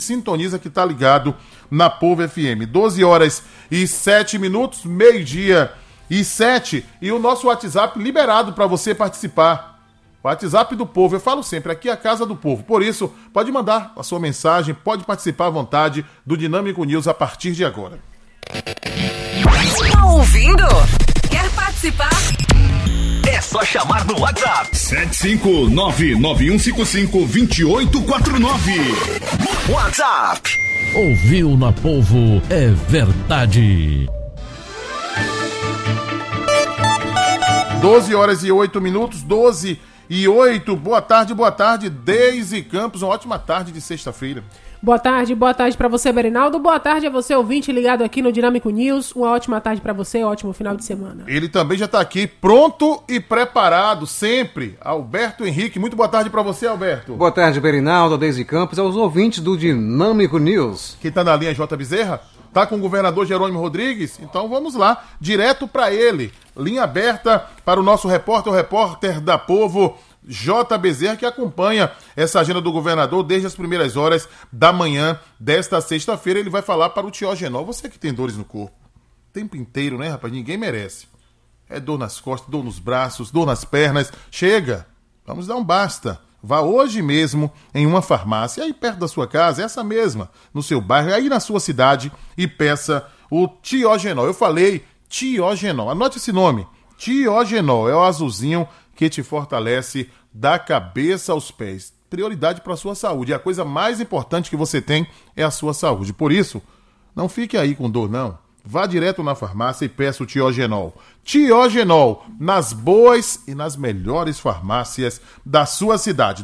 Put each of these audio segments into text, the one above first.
sintoniza que tá ligado na Povo FM. 12h07, meio-dia e 7, e o nosso WhatsApp liberado para você participar. O WhatsApp do Povo, eu falo sempre, aqui é a casa do povo. Por isso, pode mandar a sua mensagem, pode participar à vontade do Dinâmico News a partir de agora. Tá ouvindo? Quer participar? É só chamar no WhatsApp 75991552849. WhatsApp. Ouviu na Povo, é verdade. 12h08, 12h08. Boa tarde, Deise Campos. Uma ótima tarde de sexta-feira. Boa tarde para você, Berinaldo. Boa tarde a você, ouvinte ligado aqui no Dinâmico News. Uma ótima tarde para você, ótimo final de semana. Ele também já está aqui, pronto e preparado, sempre. Alberto Henrique, muito boa tarde para você, Alberto. Boa tarde, Berinaldo, Deise Campos, aos ouvintes do Dinâmico News. Quem está na linha é J. Bezerra? Tá com o governador Jerônimo Rodrigues? Então vamos lá, direto para ele. Linha aberta para o nosso repórter da Povo, J. Bezerra, que acompanha essa agenda do governador desde as primeiras horas da manhã desta sexta-feira. Ele vai falar para o Tiógenol. Você que tem dores no corpo, o tempo inteiro, né, rapaz? Ninguém merece. É dor nas costas, dor nos braços, dor nas pernas. Chega, vamos dar um basta. Vá hoje mesmo em uma farmácia, aí perto da sua casa, essa mesma, no seu bairro, aí na sua cidade, e peça o Tiógenol. Eu falei Tiógenol. Anote esse nome. Tiógenol é o azulzinho que te fortalece da cabeça aos pés. Prioridade para a sua saúde. E a coisa mais importante que você tem é a sua saúde. Por isso, não fique aí com dor, não. Vá direto na farmácia e peça o Tiógenol. Tiógenol, nas boas e nas melhores farmácias da sua cidade.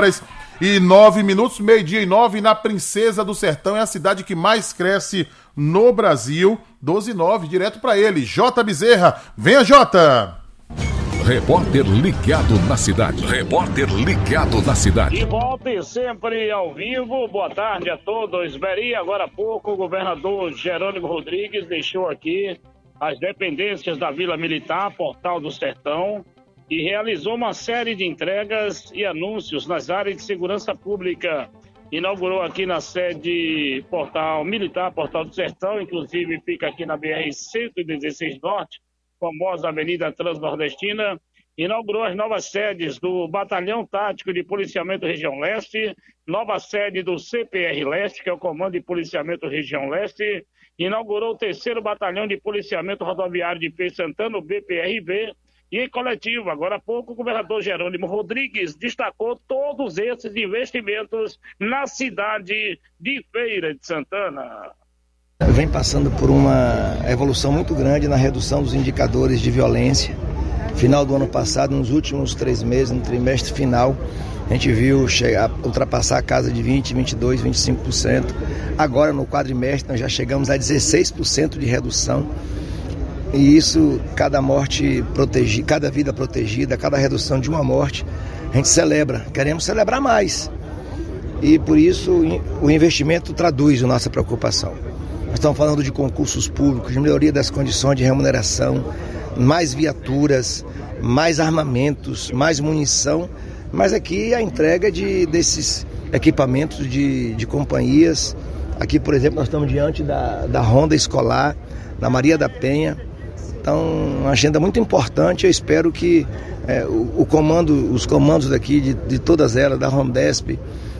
12h09, meio-dia e 9, na Princesa do Sertão. É a cidade que mais cresce no Brasil. 12h09, direto para ele, J. Bezerra. Venha, J. Repórter ligado na cidade. Repórter ligado na cidade. De volta e sempre ao vivo. Boa tarde a todos. Beri, agora há pouco, o governador Jerônimo Rodrigues deixou aqui as dependências da Vila Militar, Portal do Sertão, e realizou uma série de entregas e anúncios nas áreas de segurança pública. Inaugurou aqui na sede Portal Militar, Portal do Sertão, inclusive fica aqui na BR-116 Norte, famosa Avenida Transnordestina. Inaugurou as novas sedes do Batalhão Tático de Policiamento Região Leste, nova sede do CPR Leste, que é o Comando de Policiamento Região Leste. Inaugurou o 3º Batalhão de Policiamento Rodoviário de Feira de Santana, o BPRV. E em coletivo, agora há pouco, o governador Jerônimo Rodrigues destacou todos esses investimentos na cidade de Feira de Santana. Vem passando por uma evolução muito grande na redução dos indicadores de violência. Final do ano passado, nos últimos 3 meses, no trimestre final, a gente viu ultrapassar a casa de 20%, 22%, 25%. Agora, no quadrimestre, nós já chegamos a 16% de redução. E isso, cada morte protegida, cada vida protegida, cada redução de uma morte, a gente celebra. Queremos celebrar mais. E, por isso, o investimento traduz a nossa preocupação. Nós estamos falando de concursos públicos, de melhoria das condições de remuneração, mais viaturas, mais armamentos, mais munição, mas aqui a entrega desses equipamentos de companhias. Aqui, por exemplo, nós estamos diante da Ronda Escolar, na Maria da Penha. Então, uma agenda muito importante. Eu espero que os comandos daqui, de todas elas, da Rondesp,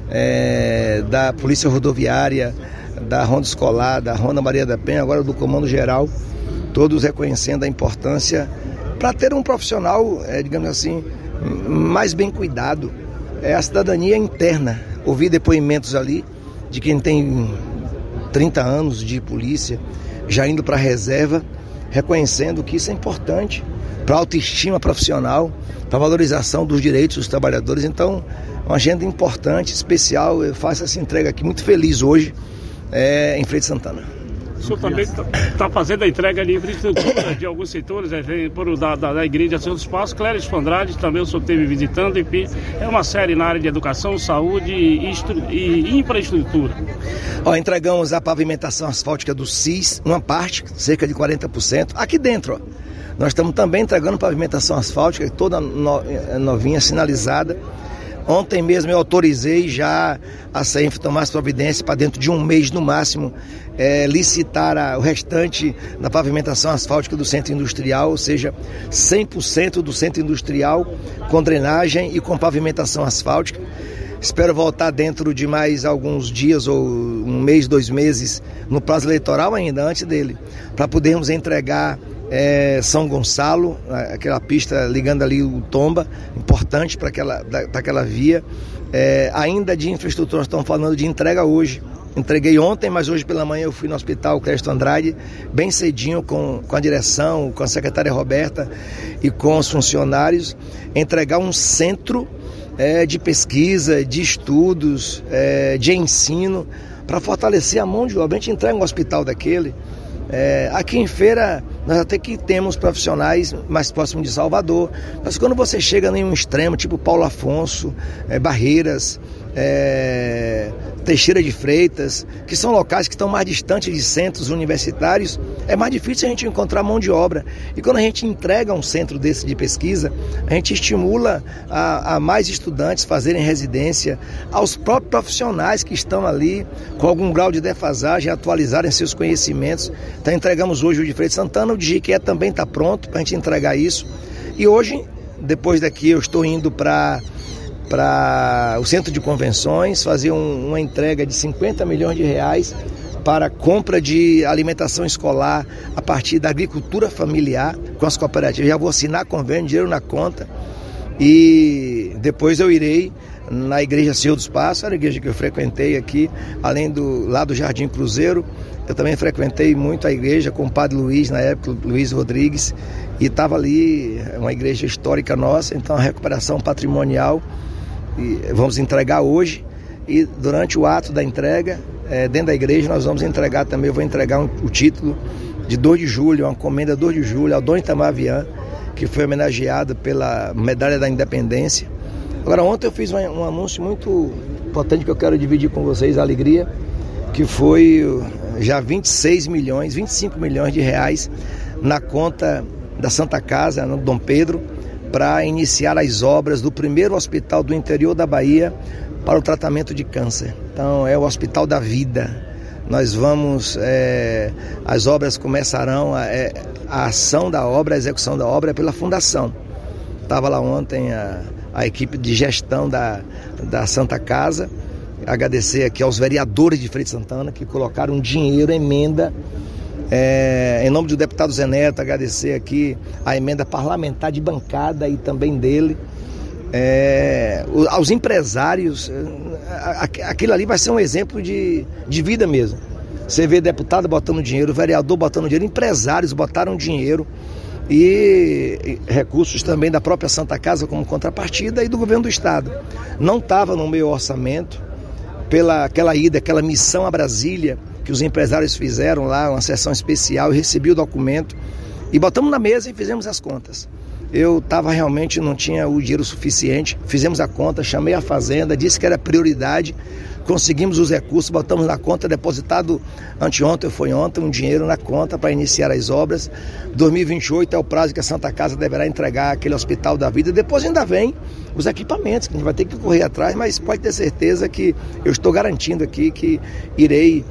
da Polícia Rodoviária, da Ronda Escolar, da Ronda Maria da Penha, agora do Comando Geral, todos reconhecendo a importância para ter um profissional, digamos assim, mais bem cuidado. É a cidadania interna. Ouvi depoimentos ali de quem tem 30 anos de polícia, já indo para a reserva, reconhecendo que isso é importante para a autoestima profissional, para a valorização dos direitos dos trabalhadores. Então, uma agenda importante, especial. Eu faço essa entrega aqui muito feliz hoje, em Feira de Santana. O senhor também está fazendo a entrega de infraestrutura de alguns setores, da Igreja Senhor dos Passos, Cléris Andrade, também o senhor esteve visitando, enfim, é uma série na área de educação, saúde e infraestrutura. Entregamos a pavimentação asfáltica do CIS, uma parte, cerca de 40%, aqui dentro. Nós estamos também entregando pavimentação asfáltica, toda novinha, sinalizada, Ontem mesmo eu autorizei já a CENF tomar as providências para dentro de um mês no máximo licitar o restante da pavimentação asfáltica do centro industrial, ou seja, 100% do centro industrial com drenagem e com pavimentação asfáltica. Espero voltar dentro de mais alguns dias ou um mês, 2 meses, no prazo eleitoral ainda, antes dele, para podermos entregar São Gonçalo, aquela pista ligando ali o Tomba, importante para aquela via. Ainda de infraestrutura, nós estamos falando de entrega hoje. Entreguei ontem, mas hoje pela manhã eu fui no Hospital Clésto Andrade, bem cedinho com a direção, com a secretária Roberta e com os funcionários, entregar um centro de pesquisa, de estudos, de ensino, para fortalecer a mão de obra. A gente entrega um hospital daquele. Aqui em Feira, nós até que temos profissionais mais próximos de Salvador, mas quando você chega em um extremo, tipo Paulo Afonso, Barreiras, Teixeira de Freitas, que são locais que estão mais distantes de centros universitários, é mais difícil a gente encontrar mão de obra. E quando a gente entrega um centro desse de pesquisa, a gente estimula a mais estudantes fazerem residência, aos próprios profissionais que estão ali com algum grau de defasagem, atualizarem seus conhecimentos. Então entregamos hoje o de Feira de Santana, o de Jiquié também está pronto para a gente entregar isso. E hoje, depois daqui, eu estou indo para o centro de convenções, fazer uma entrega de 50 milhões de reais para compra de alimentação escolar a partir da agricultura familiar com as cooperativas. Já vou assinar convênio, dinheiro na conta, e depois eu irei na Igreja Senhor dos Passos, a igreja que eu frequentei aqui, além lá do Jardim Cruzeiro. Eu também frequentei muito a igreja com o Padre Luiz, na época, Luiz Rodrigues, e estava ali, uma igreja histórica nossa, então a recuperação patrimonial. E vamos entregar hoje, e durante o ato da entrega, dentro da igreja, nós vamos entregar também, eu vou entregar o título de 2 de julho, uma comenda 2 de julho ao Dom Itamar Vian, que foi homenageado pela Medalha da Independência. Agora, ontem eu fiz um anúncio muito importante que eu quero dividir com vocês, a alegria, que foi já 25 milhões de reais na conta da Santa Casa, no Dom Pedro, para iniciar as obras do primeiro hospital do interior da Bahia para o tratamento de câncer. Então é o Hospital da Vida. Nós vamos, as obras começarão, a ação da obra, a execução da obra é pela fundação. Estava lá ontem a equipe de gestão da Santa Casa. Agradecer aqui aos vereadores de Feira de Santana que colocaram dinheiro, emenda. Em nome do deputado Zé Neto, agradecer aqui a emenda parlamentar de bancada e também dele. Aos empresários, aquilo ali vai ser um exemplo de vida mesmo. Você vê deputado botando dinheiro, vereador botando dinheiro, empresários botaram dinheiro e recursos também da própria Santa Casa como contrapartida e do governo do estado. Não estava no meu orçamento, aquela missão a Brasília que os empresários fizeram lá, uma sessão especial, eu recebi o documento e botamos na mesa e fizemos as contas. Eu realmente não tinha o dinheiro suficiente, fizemos a conta, chamei a Fazenda, disse que era prioridade, conseguimos os recursos, botamos na conta, depositado anteontem, foi ontem, um dinheiro na conta para iniciar as obras. 2028 é o prazo que a Santa Casa deverá entregar aquele Hospital da Vida. Depois ainda vem os equipamentos, que a gente vai ter que correr atrás, mas pode ter certeza que eu estou garantindo aqui que irei,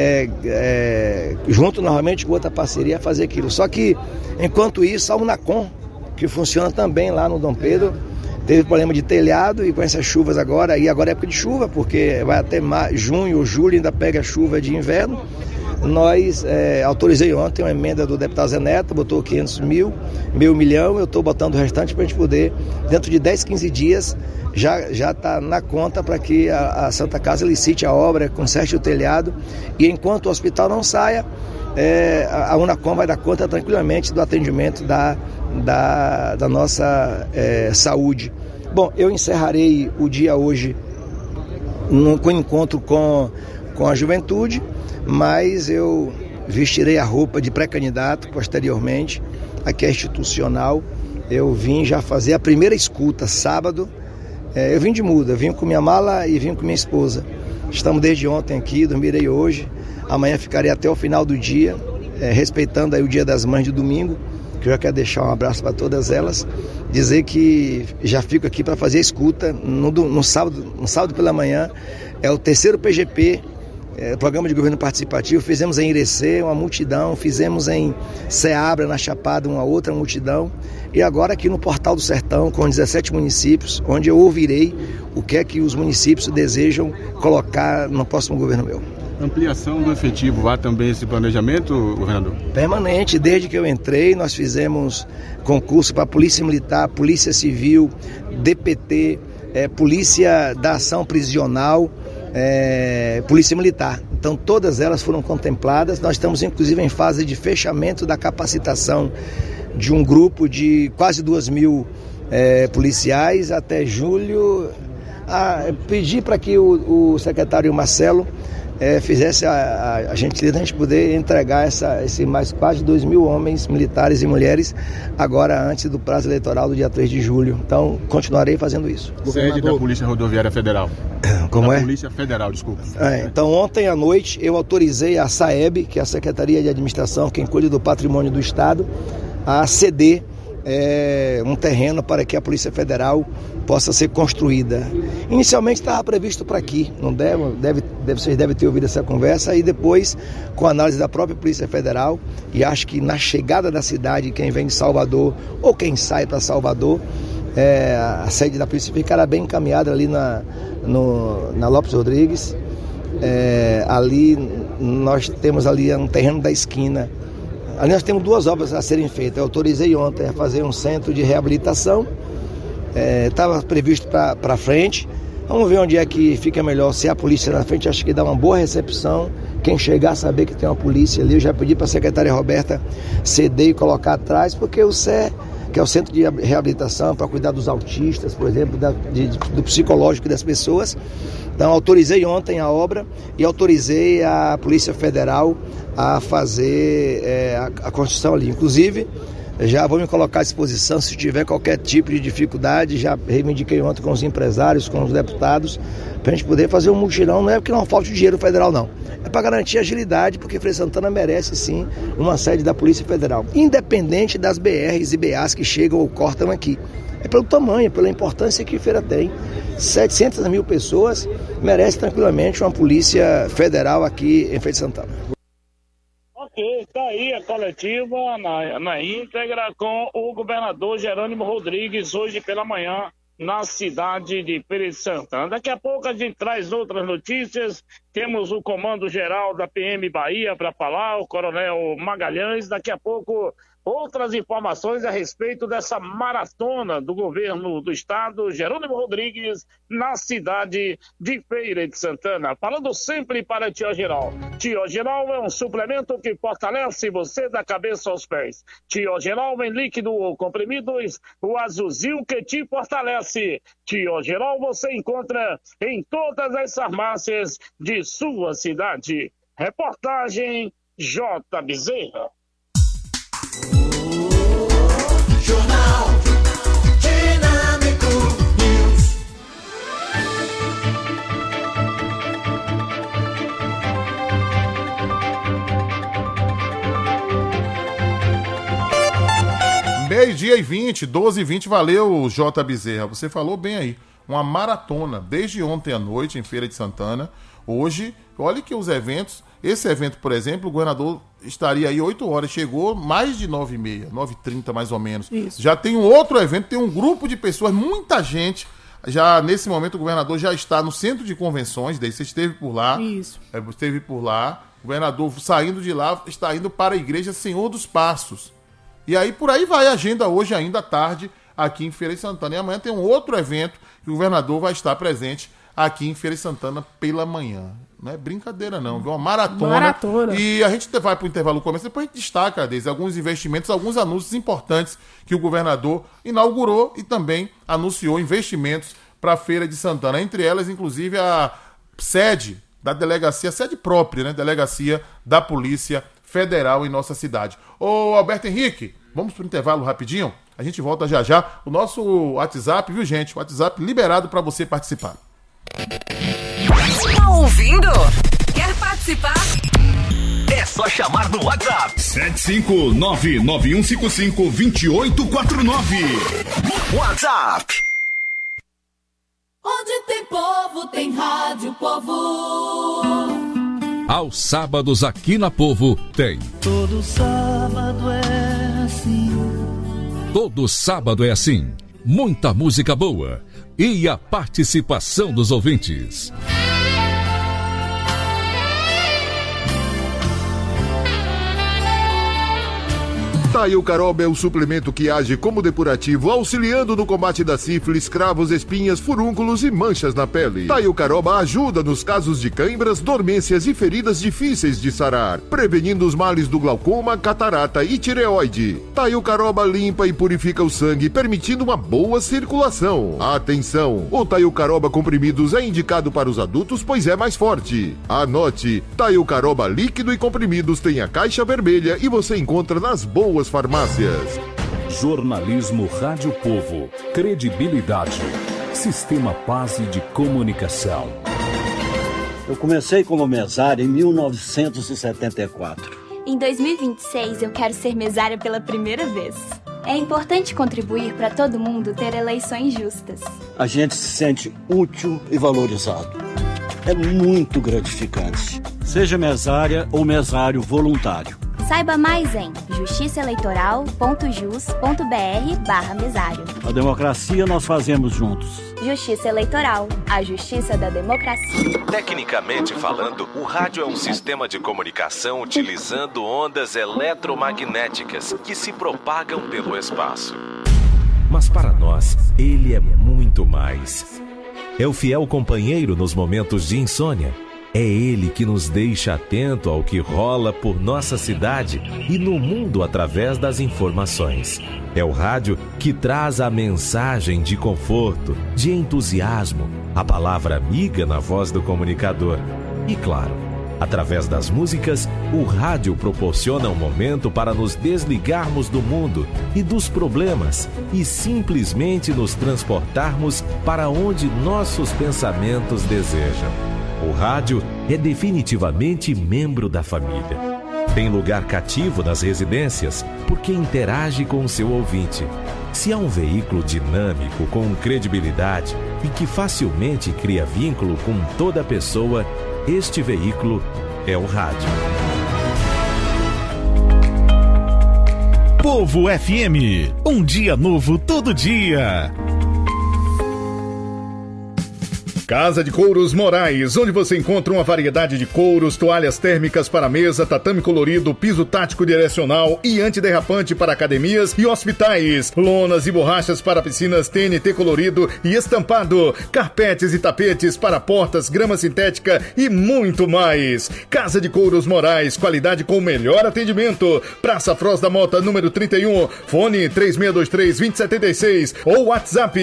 junto novamente com outra parceria, fazer aquilo. Só que, enquanto isso, a Unacom, que funciona também lá no Dom Pedro, teve problema de telhado, e com essas chuvas agora é época de chuva, porque vai até junho ou julho, ainda pega chuva de inverno. Nós autorizei ontem uma emenda do deputado Zé Neto, botou 500 mil, meio milhão, eu estou botando o restante para a gente poder, dentro de 10, 15 dias, já está na conta para que a Santa Casa licite a obra, conserte o telhado, e enquanto o hospital não saia, a Unacom vai dar conta tranquilamente do atendimento da nossa saúde. Bom, eu encerrarei o dia hoje com encontro com a juventude, mas eu vestirei a roupa de pré-candidato posteriormente, aqui é institucional. Eu vim já fazer a primeira escuta sábado. Eu vim de muda, vim com minha mala e vim com minha esposa. Estamos desde ontem aqui, dormirei hoje. Amanhã ficarei até o final do dia, respeitando aí o Dia das Mães de domingo. que eu já quero deixar um abraço para todas elas, dizer que já fico aqui para fazer a escuta no sábado pela manhã, é o terceiro PGP, Programa de Governo Participativo. Fizemos em Irecê uma multidão, fizemos em Ceabra, na Chapada, uma outra multidão, e agora aqui no Portal do Sertão, com 17 municípios, onde eu ouvirei o que é que os municípios desejam colocar no próximo governo meu. Ampliação do efetivo, há também esse planejamento, governador? Permanente, desde que eu entrei, nós fizemos concurso para Polícia Militar, Polícia Civil, DPT, Polícia da Ação Prisional, Polícia Militar. Então todas elas foram contempladas. Nós estamos inclusive em fase de fechamento da capacitação de um grupo de quase 2.000 policiais até julho. Pedi para que o secretário Marcelo fizesse a gentileza de a gente poder entregar esse mais quase 2.000 homens militares e mulheres agora antes do prazo eleitoral do dia 3 de julho. Então, continuarei fazendo isso. Sede da Polícia Rodoviária Federal. Como é? Polícia Federal, desculpa. Então, ontem à noite eu autorizei a SAEB, que é a Secretaria de Administração, quem cuida do patrimônio do Estado, a ceder um terreno para que a Polícia Federal possa ser construída. Inicialmente estava previsto para aqui, não vocês devem ter ouvido essa conversa, e depois, com a análise da própria Polícia Federal, e acho que na chegada da cidade, quem vem de Salvador ou quem sai para Salvador, a sede da polícia ficará bem encaminhada ali na Lopes Rodrigues. Ali nós temos ali um terreno da esquina. Ali nós temos 2 obras a serem feitas. Eu autorizei ontem a fazer um centro de reabilitação. Estava previsto para frente. Vamos ver onde é que fica melhor. Se a polícia na frente, acho que dá uma boa recepção. Quem chegar a saber que tem uma polícia ali, eu já pedi para a secretária Roberta ceder e colocar atrás, porque o CE, que é o Centro de Reabilitação, para cuidar dos autistas, por exemplo, do psicológico das pessoas. Então, autorizei ontem a obra e autorizei a Polícia Federal a fazer a construção ali. Inclusive, já vou me colocar à disposição se tiver qualquer tipo de dificuldade. Já reivindiquei ontem com os empresários, com os deputados, para a gente poder fazer um mutirão. Não é porque não falte dinheiro federal, não. É para garantir agilidade, porque Feira de Santana merece, sim, uma sede da Polícia Federal, independente das BRs e BAs que chegam ou cortam aqui. É pelo tamanho, pela importância que Feira tem. 700 mil pessoas merecem tranquilamente uma Polícia Federal aqui em Feira de Santana. Ok, está aí a coletiva na íntegra com o governador Jerônimo Rodrigues hoje pela manhã na cidade de Feira de Santana. Daqui a pouco a gente traz outras notícias. Temos o comando-geral da PM Bahia para falar, o coronel Magalhães. Daqui a pouco outras informações a respeito dessa maratona do governo do estado, Jerônimo Rodrigues, na cidade de Feira de Santana. Falando sempre para Tiogeral. Tiogeral é um suplemento que fortalece você da cabeça aos pés. Tiogeral em líquido ou comprimidos, o azulzinho que te fortalece. Tiogeral você encontra em todas as farmácias de sua cidade. Reportagem J. Bezerra. Jornal Dinâmico News. Meio-dia e 20, 12h20, valeu, J. Bezerra. Você falou bem aí. Uma maratona, desde ontem à noite em Feira de Santana. Hoje, olha que os eventos, esse evento, por exemplo, o governador estaria aí 8 horas, chegou mais de 9h30, 9h30 mais ou menos. Isso. Já tem um outro evento, tem um grupo de pessoas, muita gente. Já nesse momento o governador já está no centro de convenções, daí você esteve por lá. Isso. Esteve por lá. O governador saindo de lá, está indo para a igreja Senhor dos Passos. E aí por aí vai a agenda hoje ainda à tarde aqui em Feira de Santana. E amanhã tem um outro evento que o governador vai estar presente aqui em Feira de Santana pela manhã. Não é brincadeira não, viu? Uma maratona. E a gente vai para o intervalo comercial, depois a gente destaca, Deise, alguns investimentos, alguns anúncios importantes que o governador inaugurou e também anunciou investimentos para a Feira de Santana. Entre elas, inclusive, a sede da delegacia, sede própria, né? Delegacia da Polícia Federal em nossa cidade. Ô, Alberto Henrique, vamos para o intervalo rapidinho? A gente volta já já. O nosso WhatsApp, viu, gente? O WhatsApp liberado para você participar. Tá ouvindo? Quer participar? É só chamar no WhatsApp. 75991552849. WhatsApp. Onde tem povo, tem rádio Povo. Aos sábados aqui na Povo tem. Todo sábado é assim. Todo sábado é assim. Muita música boa e a participação dos ouvintes. Taio Caroba é o suplemento que age como depurativo, auxiliando no combate da sífilis, cravos, espinhas, furúnculos e manchas na pele. Taio Caroba ajuda nos casos de cãibras, dormências e feridas difíceis de sarar, prevenindo os males do glaucoma, catarata e tireoide. Taio Caroba limpa e purifica o sangue, permitindo uma boa circulação. Atenção! O Taio Caroba comprimidos é indicado para os adultos, pois é mais forte. Anote: Taio Caroba líquido e comprimidos tem a caixa vermelha e você encontra nas boas farmácias. Jornalismo Rádio Povo. Credibilidade. Sistema Paz de Comunicação. Eu comecei como mesário em 1974. Em 2026 eu quero ser mesária pela primeira vez. É importante contribuir para todo mundo ter eleições justas. A gente se sente útil e valorizado. É muito gratificante. Seja mesária ou mesário voluntário. Saiba mais em justiçaeleitoral.jus.br/mesário. A democracia nós fazemos juntos. Justiça Eleitoral, a justiça da democracia. Tecnicamente falando, o rádio é um sistema de comunicação utilizando ondas eletromagnéticas que se propagam pelo espaço. Mas para nós, ele é muito mais. É o fiel companheiro nos momentos de insônia. É ele que nos deixa atento ao que rola por nossa cidade e no mundo através das informações. É o rádio que traz a mensagem de conforto, de entusiasmo, a palavra amiga na voz do comunicador. E claro, através das músicas, o rádio proporciona um momento para nos desligarmos do mundo e dos problemas e simplesmente nos transportarmos para onde nossos pensamentos desejam. O rádio é definitivamente membro da família. Tem lugar cativo nas residências porque interage com o seu ouvinte. Se há um veículo dinâmico, com credibilidade e que facilmente cria vínculo com toda pessoa, este veículo é o rádio. Povo FM, um dia novo todo dia. Casa de Couros Moraes, onde você encontra uma variedade de couros, toalhas térmicas para mesa, tatame colorido, piso tático direcional e antiderrapante para academias e hospitais, lonas e borrachas para piscinas TNT colorido e estampado, carpetes e tapetes para portas, grama sintética e muito mais. Casa de Couros Moraes, qualidade com o melhor atendimento. Praça Froz da Mota, número 31, fone 3623-2076 ou WhatsApp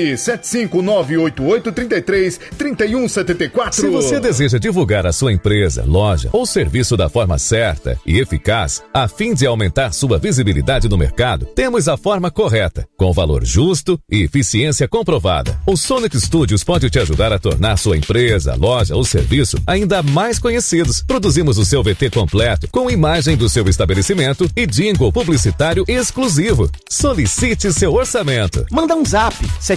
75988333174. Se você deseja divulgar a sua empresa, loja ou serviço da forma certa e eficaz, a fim de aumentar sua visibilidade no mercado, temos a forma correta, com valor justo e eficiência comprovada. O Sonic Studios pode te ajudar a tornar sua empresa, loja ou serviço ainda mais conhecidos. Produzimos o seu VT completo, com imagem do seu estabelecimento e jingle publicitário exclusivo. Solicite seu orçamento. Manda um zap,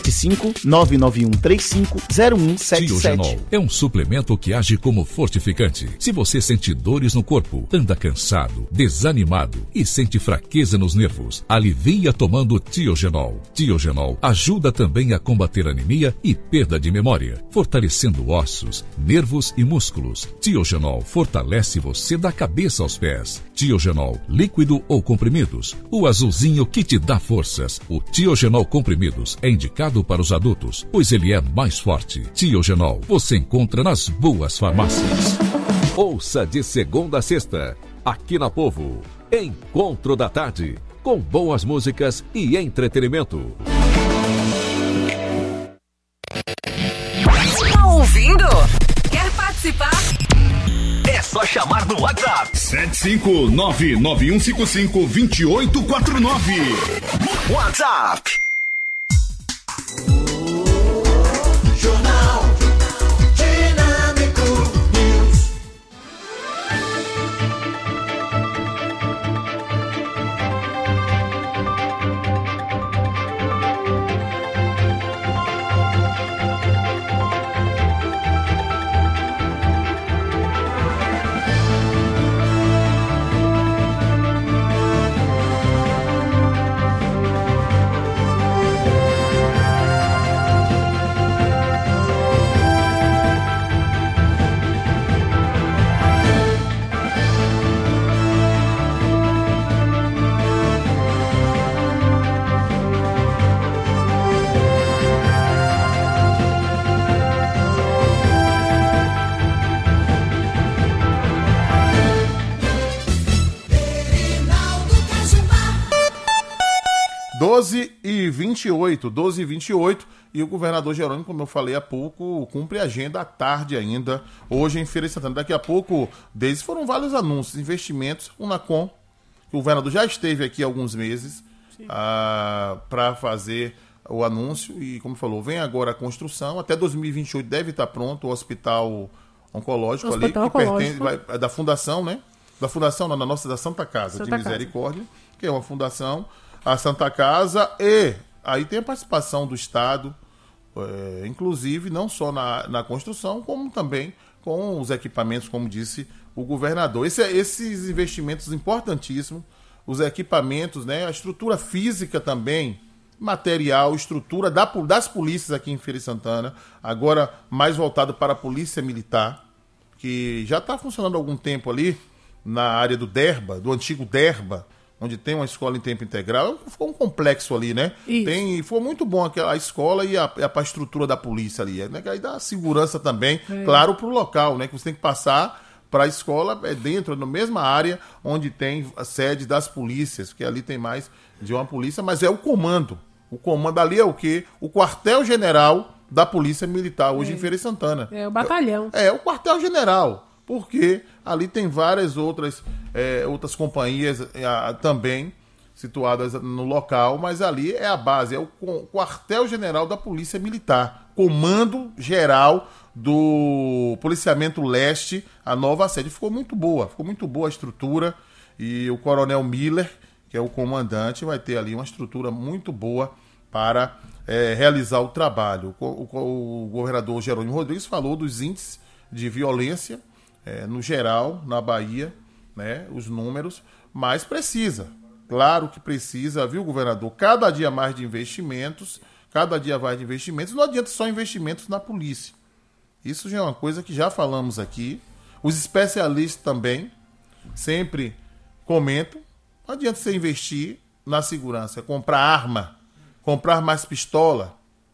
75991350177. Tiogenol é um suplemento que age como fortificante. Se você sente dores no corpo, anda cansado, desanimado e sente fraqueza nos nervos, alivia tomando Tiogenol. Tiogenol ajuda também a combater anemia e perda de memória, fortalecendo ossos, nervos e músculos. Tiogenol fortalece você da cabeça aos pés. Tiogenol, líquido ou comprimidos, o azulzinho que te dá forças. O Tiogenol comprimidos é indicado para os adultos, pois ele é mais forte. Tiogenol você encontra nas boas farmácias. Ouça de segunda a sexta, aqui na Povo, Encontro da Tarde, com boas músicas e entretenimento. Tá ouvindo? Quer participar? É só chamar no WhatsApp. 75991552849. WhatsApp. Jornal Dinâmico News. 12h28. E o governador Jerônimo, como eu falei há pouco, cumpre a agenda à tarde ainda, hoje em Feira de Santana. Daqui a pouco, desde foram vários anúncios, investimentos, o NACOM, que o governador já esteve aqui há alguns meses para fazer o anúncio. E, como falou, vem agora a construção. Até 2028 deve estar pronto o hospital oncológico ali, que pertence da fundação, né? Da fundação, da Santa Casa de Misericórdia, que é uma fundação, a Santa Casa, e aí tem a participação do Estado, inclusive não só na construção, como também com os equipamentos, como disse o governador. Esses investimentos importantíssimos, os equipamentos, né, a estrutura física também, material, estrutura das polícias aqui em Feira de Santana, agora mais voltado para a Polícia Militar, que já está funcionando há algum tempo ali, na área do DERBA, do antigo DERBA, onde tem uma escola em tempo integral. Ficou um complexo ali, né? Foi muito bom a escola e a estrutura da polícia ali, né? Aí dá segurança também, claro, para o local, né? Que você tem que passar para a escola dentro, na mesma área onde tem a sede das polícias, porque ali tem mais de uma polícia, mas é o comando. O comando ali é o quê? O quartel-general da Polícia Militar, hoje em Feira de Santana. É o batalhão. É o quartel-general, porque ali tem várias outras companhias também situadas no local, mas ali é a base, é o quartel-general da Polícia Militar, comando geral do Policiamento Leste, a nova sede. Ficou muito boa a estrutura, e o Coronel Miller, que é o comandante, vai ter ali uma estrutura muito boa para realizar o trabalho. O governador Jerônimo Rodrigues falou dos índices de violência no geral, na Bahia, né, os números, mas precisa. Claro que precisa, viu, governador? Cada dia mais de investimentos, não adianta só investimentos na polícia. Isso já é uma coisa que já falamos aqui. Os especialistas também sempre comentam. Não adianta você investir na segurança, comprar arma, comprar mais pistola,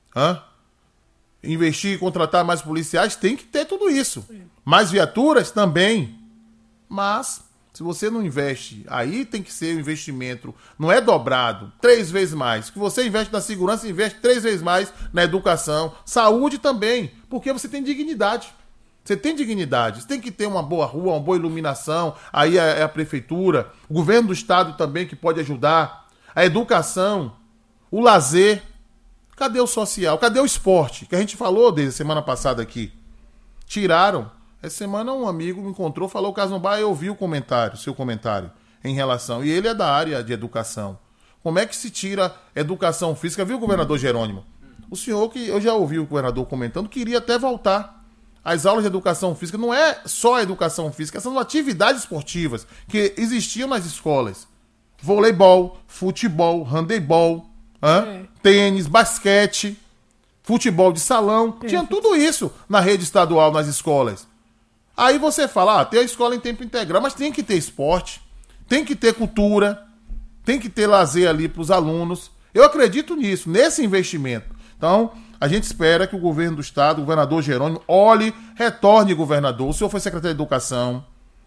investir e contratar mais policiais, tem que ter tudo isso. Mais viaturas também. Mas, se você não investe, aí tem que ser um investimento, não é dobrado, 3 vezes mais. Que você investe na segurança, investe 3 vezes mais na educação, saúde também, porque você tem dignidade. Você tem que ter uma boa rua, uma boa iluminação, aí é a prefeitura, o governo do estado também que pode ajudar, a educação, o lazer. Cadê o social? Cadê o esporte? Que a gente falou desde semana passada aqui. Tiraram. Essa semana um amigo me encontrou, falou que Casnobá, eu ouvi seu comentário em relação, e ele é da área de educação. Como é que se tira educação física? Viu, governador Jerônimo? O senhor, que eu já ouvi o governador comentando, queria até voltar. As aulas de educação física não é só a educação física, são atividades esportivas que existiam nas escolas. Voleibol, futebol, handebol, tênis, basquete, futebol de salão. Tinha tudo isso na rede estadual, nas escolas. Aí você fala, tem a escola em tempo integral, mas tem que ter esporte, tem que ter cultura, tem que ter lazer ali para os alunos. Eu acredito nisso, nesse investimento. Então, a gente espera que o governo do estado, o governador Jerônimo, retorne, governador. O senhor foi secretário de Educação,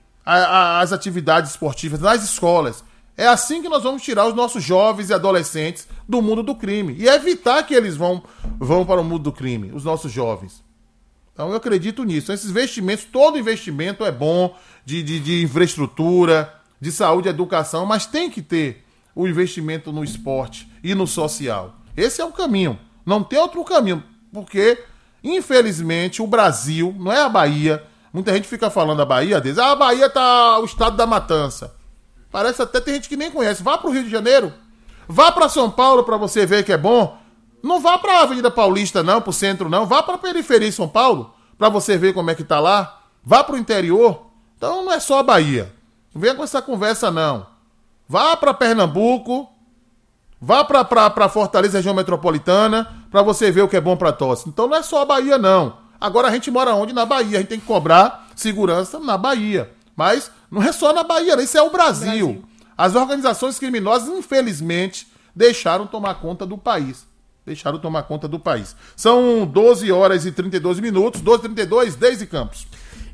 as atividades esportivas nas escolas. É assim que nós vamos tirar os nossos jovens e adolescentes do mundo do crime. E evitar que eles vão para o mundo do crime, os nossos jovens. Então eu acredito nisso. Esses investimentos, todo investimento é bom, de infraestrutura, de saúde e educação, mas tem que ter o investimento no esporte e no social. Esse é o caminho. Não tem outro caminho, porque, infelizmente, o Brasil, não é a Bahia, muita gente fica falando da Bahia, diz, a Bahia tá o estado da matança. Parece até tem gente que nem conhece. Vá pro Rio de Janeiro, vá para São Paulo para você ver que é bom. Não vá pra Avenida Paulista não, pro centro não, vá pra periferia de São Paulo, para você ver como é que tá lá. Vá pro interior. Então não é só a Bahia. Não venha com essa conversa não. Vá para Pernambuco, vá para Fortaleza, região metropolitana, para você ver o que é bom para tosse. Então não é só a Bahia, não. Agora a gente mora onde? Na Bahia. A gente tem que cobrar segurança na Bahia. Mas não é só na Bahia, não. Isso é o Brasil. As organizações criminosas, infelizmente, deixaram tomar conta do país. São 12 horas e 32 minutos, 12h32, Deise Campos.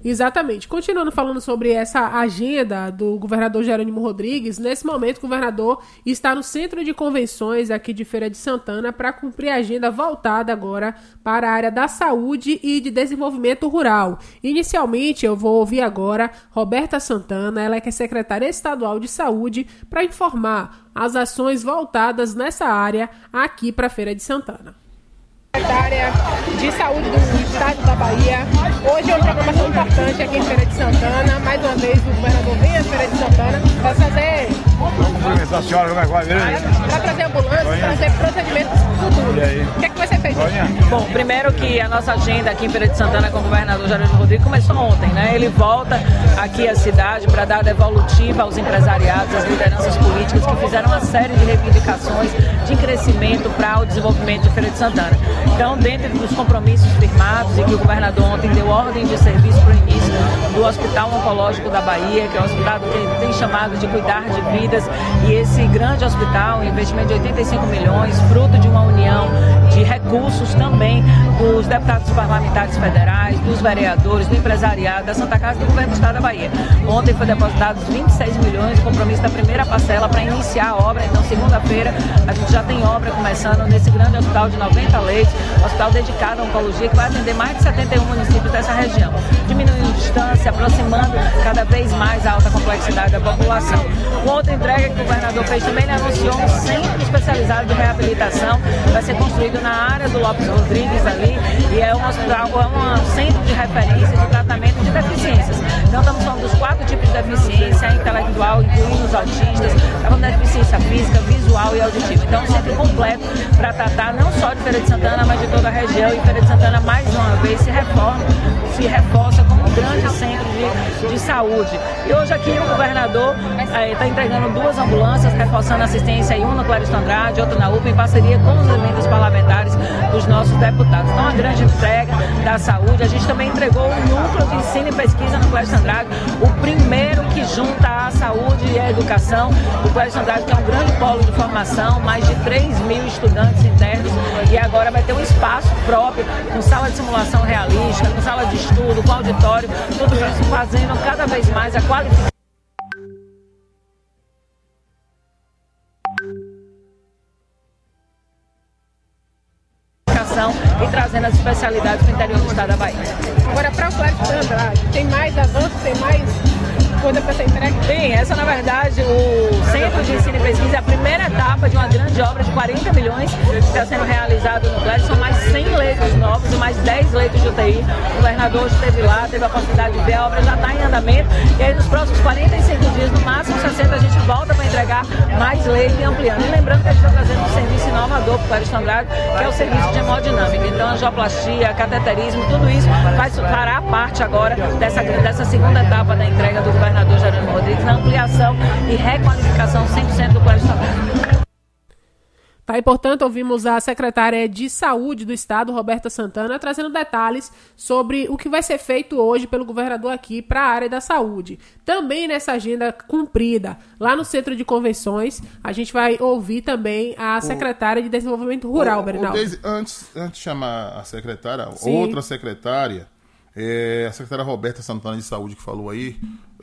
Exatamente. Continuando falando sobre essa agenda do governador Jerônimo Rodrigues, nesse momento o governador está no Centro de Convenções aqui de Feira de Santana para cumprir a agenda voltada agora para a área da saúde e de desenvolvimento rural. Inicialmente, eu vou ouvir agora Roberta Santana, ela que é secretária estadual de saúde, para informar as ações voltadas nessa área aqui para a Feira de Santana. Secretária de Saúde do Estado da Bahia. Hoje é uma programação importante aqui em Feira de Santana. Mais uma vez o governador vem à Feira de Santana para fazer... Vamos cumprimentar a senhora, como é que vai? Para trazer ambulâncias, trazer procedimentos futuros. O que é que vai ser feito? Bom, primeiro que a nossa agenda aqui em Feira de Santana com o governador Jerônimo Rodrigues começou ontem, né? Ele volta aqui à cidade para dar a devolutiva aos empresariados, às lideranças políticas que fizeram uma série de reivindicações de crescimento para o desenvolvimento de Feira de Santana. Então, dentro dos compromissos firmados e que o governador ontem deu ordem de serviço para o início do Hospital Oncológico da Bahia, que é um hospital que ele tem chamado de cuidar de vidas, e esse grande hospital, um investimento de 85 milhões, fruto de uma união de recursos também dos deputados parlamentares federais, dos vereadores, do empresariado, da Santa Casa e do Governo do Estado da Bahia. Ontem foi depositado 26 milhões de compromisso da primeira parcela para iniciar a obra. Então, segunda-feira, a gente já tem obra começando nesse grande hospital de 90 leitos, hospital dedicado à oncologia, que vai atender mais de 71 municípios dessa região, diminuindo distância, aproximando cada vez mais a alta complexidade da população. Uma outra entrega que o governador fez também, ele anunciou um centro especializado de reabilitação, vai ser construído na área do Lopes Rodrigues ali, e é um hospital, é um centro de referência de tratamento de deficiências. Então estamos falando dos 4 tipos de deficiência, a intelectual, incluindo os autistas, falando da deficiência física, visual e auditiva. Então um centro completo para tratar não só de Feira de Santana, mas de toda a região, e Feira de Santana mais uma vez se reforça como um grande centro de saúde. E hoje aqui o governador está entregando 2 ambulâncias, reforçando a assistência, e uma no Clériston Andrade, outra na UPA, em parceria com os emendas parlamentares dos nossos deputados. Então, uma grande entrega da saúde. A gente também entregou o núcleo de ensino e pesquisa no Clériston Andrade, o primeiro que junta a saúde e a educação. O Clériston Andrade, que é um grande polo de formação, mais de 3.000 estudantes internos, e agora vai ter um espaço próprio, com sala de simulação realística, com sala de estudo, com auditório, tudo isso fazendo cada vez mais a qualificação e trazendo as especialidades para o interior do estado da Bahia. Agora, para o Clériston Andrade, tem mais avanços, tem mais coisa para ser entregue? Sim, essa na verdade, o Centro de Ensino e Pesquisa é a primeira etapa de uma grande obra de 40 milhões que está sendo realizado no Clériston. São mais 100 leitos novos e mais 10 leitos de UTI. O governador esteve lá, teve a possibilidade de ver, a obra já está em andamento, e aí nos próximos 45 dias, no máximo 60, a gente volta para entregar mais leitos e ampliando. E lembrando que a gente está trazendo um serviço inovador para o Clériston Andrade, que é o serviço de hemodinâmica. Então, angioplastia, cateterismo, tudo isso fará parte agora dessa segunda etapa da entrega do governador Jerônimo Rodrigues, na ampliação e requalificação 100% do Clériston Andrade. Tá, e portanto ouvimos a secretária de Saúde do Estado, Roberta Santana, trazendo detalhes sobre o que vai ser feito hoje pelo governador aqui para a área da saúde. Também nessa agenda cumprida, lá no Centro de Convenções, a gente vai ouvir também a secretária de Desenvolvimento Rural, Bernardo. Antes de chamar a secretária, Sim. outra secretária, a secretária Roberta Santana de Saúde que falou aí,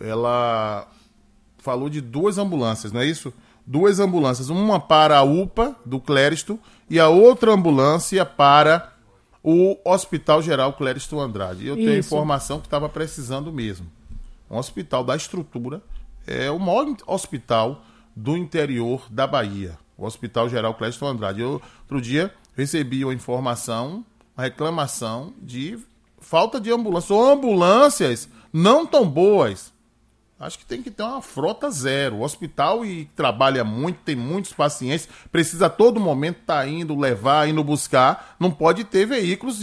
ela falou de 2 ambulâncias, não é isso? 2 ambulâncias, uma para a UPA do Clériston e a outra ambulância para o Hospital Geral Clériston Andrade. Eu tenho informação que estava precisando mesmo. Um hospital da estrutura, é o maior hospital do interior da Bahia, o Hospital Geral Clériston Andrade. Outro dia recebi uma informação, uma reclamação de falta de ambulância, ou ambulâncias não tão boas. Acho que tem que ter uma frota zero. O hospital trabalha muito, tem muitos pacientes, precisa a todo momento estar indo levar, indo buscar. Não pode ter veículos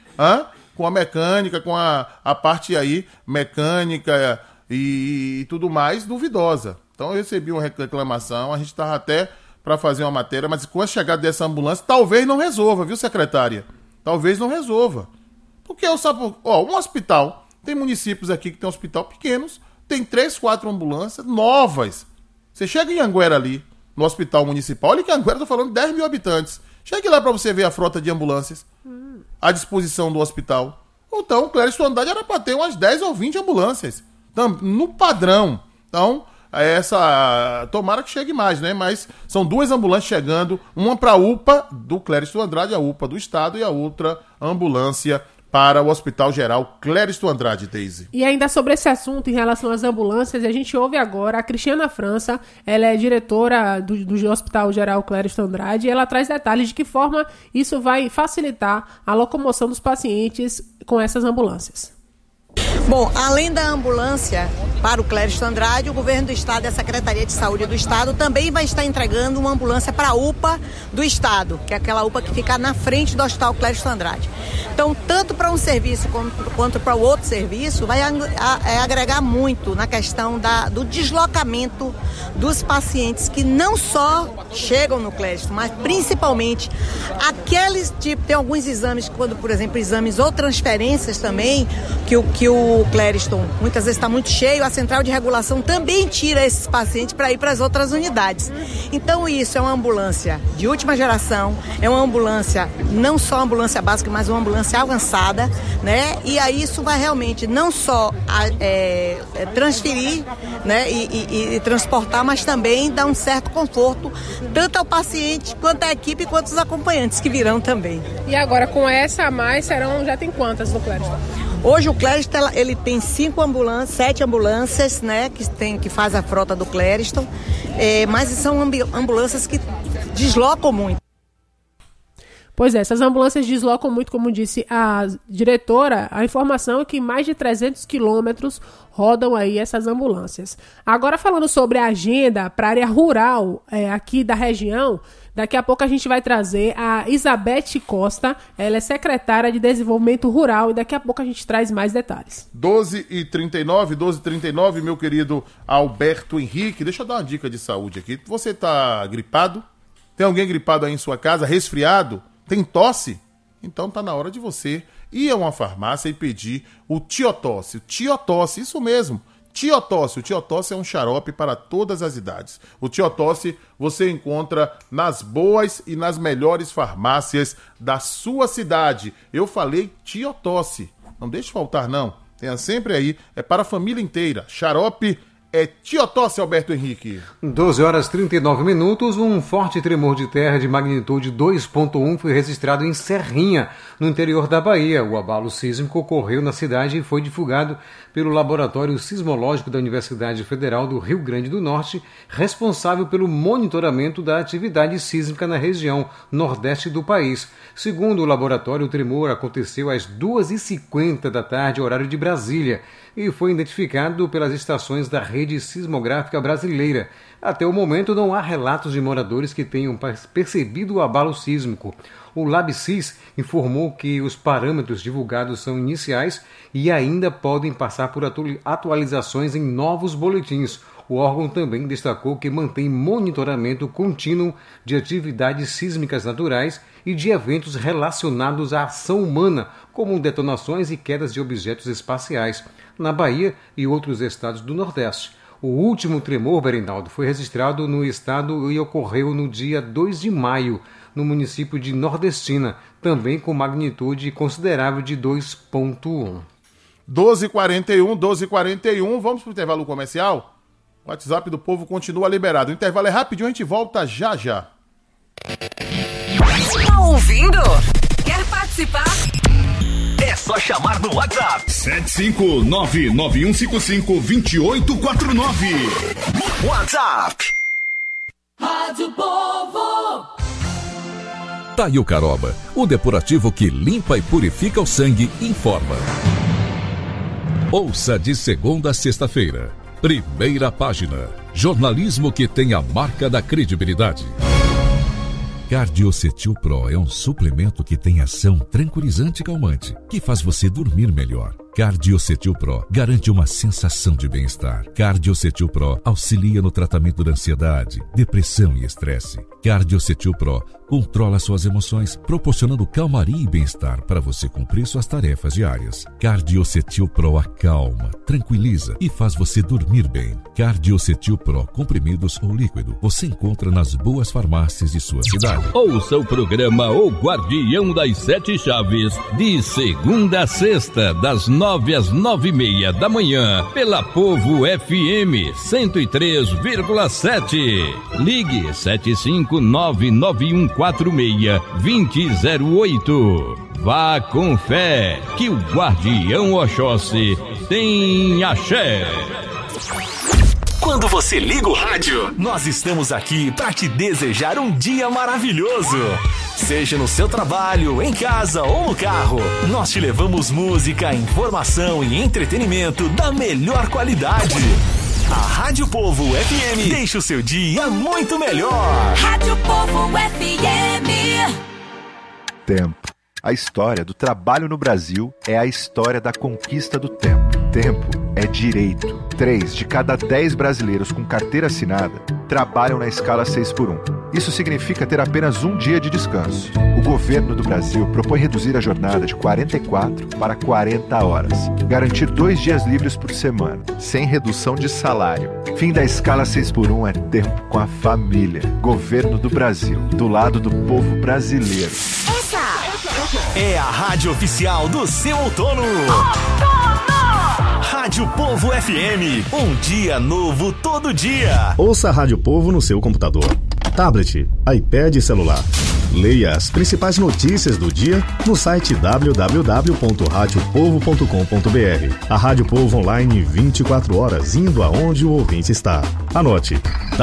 com a mecânica, com a parte aí mecânica e tudo mais duvidosa. Então eu recebi uma reclamação, a gente estava até para fazer uma matéria, mas com a chegada dessa ambulância, talvez não resolva, viu, secretária? Talvez não resolva. Porque um hospital, tem municípios aqui que tem hospital pequenos, tem 3, 4 ambulâncias novas. Você chega em Anguera ali, no hospital municipal, olha que Anguera, estou falando de 10 mil habitantes. Chegue lá para você ver a frota de ambulâncias à disposição do hospital. Então o Clériston Andrade era para ter umas 10 ou 20 ambulâncias. No padrão. Então, tomara que chegue mais, né? Mas são 2 ambulâncias chegando, uma para a UPA do Clériston Andrade, a UPA do Estado, e a outra ambulância para o Hospital Geral Clériston Andrade, Deise. E ainda sobre esse assunto em relação às ambulâncias, a gente ouve agora a Cristiana França, ela é diretora do Hospital Geral Clériston Andrade, e ela traz detalhes de que forma isso vai facilitar a locomoção dos pacientes com essas ambulâncias. Bom, além da ambulância para o Clériston Andrade, o governo do estado e a Secretaria de Saúde do estado também vai estar entregando uma ambulância para a UPA do estado, que é aquela UPA que fica na frente do Hospital Clériston Andrade. Então, tanto para um serviço quanto para o outro serviço, vai agregar muito na questão do deslocamento dos pacientes que não só chegam no Clériston, mas principalmente aqueles tem alguns exames, quando, por exemplo, exames ou transferências também, que o Clériston muitas vezes está muito cheio, a central de regulação também tira esses pacientes para ir para as outras unidades. Então isso é uma ambulância de última geração, é uma ambulância, não só uma ambulância básica, mas uma ambulância avançada, né? E aí isso vai realmente não só transferir, né, e transportar, mas também dar um certo conforto, tanto ao paciente, quanto à equipe, quanto os acompanhantes que virão também. E agora com essa a mais, já tem quantas no Clériston? Hoje o Clériston ele tem 7 ambulâncias, né, que faz a frota do Clériston, mas são ambulâncias que deslocam muito. Pois é, essas ambulâncias deslocam muito, como disse a diretora. A informação é que mais de 300 quilômetros rodam aí essas ambulâncias. Agora falando sobre a agenda para a área rural aqui da região, daqui a pouco a gente vai trazer a Isabete Costa, ela é secretária de Desenvolvimento Rural, e daqui a pouco a gente traz mais detalhes. 12h39, meu querido Alberto Henrique, deixa eu dar uma dica de saúde aqui. Você tá gripado? Tem alguém gripado aí em sua casa, resfriado? Tem tosse? Então tá na hora de você ir a uma farmácia e pedir o Tiotosse. O Tiotosse, isso mesmo. Tiotosse. O Tiotosse é um xarope para todas as idades. O Tiotosse você encontra nas boas e nas melhores farmácias da sua cidade. Eu falei Tiotosse. Não deixe faltar, não. Tenha sempre aí. É para a família inteira. Xarope é Tiotosse, Alberto Henrique. 12h39, um forte tremor de terra de magnitude 2.1 foi registrado em Serrinha, no interior da Bahia. O abalo sísmico ocorreu na cidade e foi divulgado pelo Laboratório Sismológico da Universidade Federal do Rio Grande do Norte, responsável pelo monitoramento da atividade sísmica na região nordeste do país. Segundo o laboratório, o tremor aconteceu às 2h50 da tarde, horário de Brasília, e foi identificado pelas estações da Rede Sismográfica Brasileira. Até o momento não há relatos de moradores que tenham percebido o abalo sísmico. O LabSIS informou que os parâmetros divulgados são iniciais e ainda podem passar por atualizações em novos boletins. O órgão também destacou que mantém monitoramento contínuo de atividades sísmicas naturais e de eventos relacionados à ação humana, como detonações e quedas de objetos espaciais, na Bahia e outros estados do Nordeste. O último tremor, Berinaldo, foi registrado no estado e ocorreu no dia 2 de maio, no município de Nordestina, também com magnitude considerável de 2.1. 12h41, vamos para o intervalo comercial? O WhatsApp do povo continua liberado. O intervalo é rapidinho, a gente volta já já. Tá ouvindo? Quer participar? É só chamar no WhatsApp. 75991552849. WhatsApp. Rádio Povo. Taiucaroba, o depurativo que limpa e purifica o sangue, informa. Ouça de segunda a sexta-feira. Primeira página. Jornalismo que tem a marca da credibilidade. Cardiocetil Pro é um suplemento que tem ação tranquilizante e calmante, que faz você dormir melhor. Cardiocetil Pro garante uma sensação de bem-estar. Cardiocetil Pro auxilia no tratamento da ansiedade, depressão e estresse. Cardiocetil Pro controla suas emoções, proporcionando calmaria e bem-estar para você cumprir suas tarefas diárias. Cardiocetil Pro acalma, tranquiliza e faz você dormir bem. Cardiocetil Pro, comprimidos ou líquido, você encontra nas boas farmácias de sua cidade. Ouça o programa O Guardião das Sete Chaves, de segunda a sexta, das 9 às 9h30 da manhã, pela Povo FM 103,7. Ligue 75991462008. Vá com fé, que o Guardião Oxóssi tem axé. Quando você liga o rádio, nós estamos aqui para te desejar um dia maravilhoso. Seja no seu trabalho, em casa ou no carro, nós te levamos música, informação e entretenimento da melhor qualidade. A Rádio Povo FM deixa o seu dia muito melhor. Rádio Povo FM. Tempo. A história do trabalho no Brasil é a história da conquista do tempo. Tempo é direito. 3 de cada 10 brasileiros com carteira assinada trabalham na escala 6x1. Isso significa ter apenas um dia de descanso. O governo do Brasil propõe reduzir a jornada de 44 para 40 horas. Garantir 2 dias livres por semana, sem redução de salário. Fim da escala 6x1 é tempo com a família. Governo do Brasil, do lado do povo brasileiro. É a rádio oficial do seu outono. Rádio Povo FM, um dia novo todo dia. Ouça a Rádio Povo no seu computador, tablet, iPad e celular. Leia as principais notícias do dia no site www.radiopovo.com.br. A Rádio Povo online 24 horas, indo aonde o ouvinte está. Anote: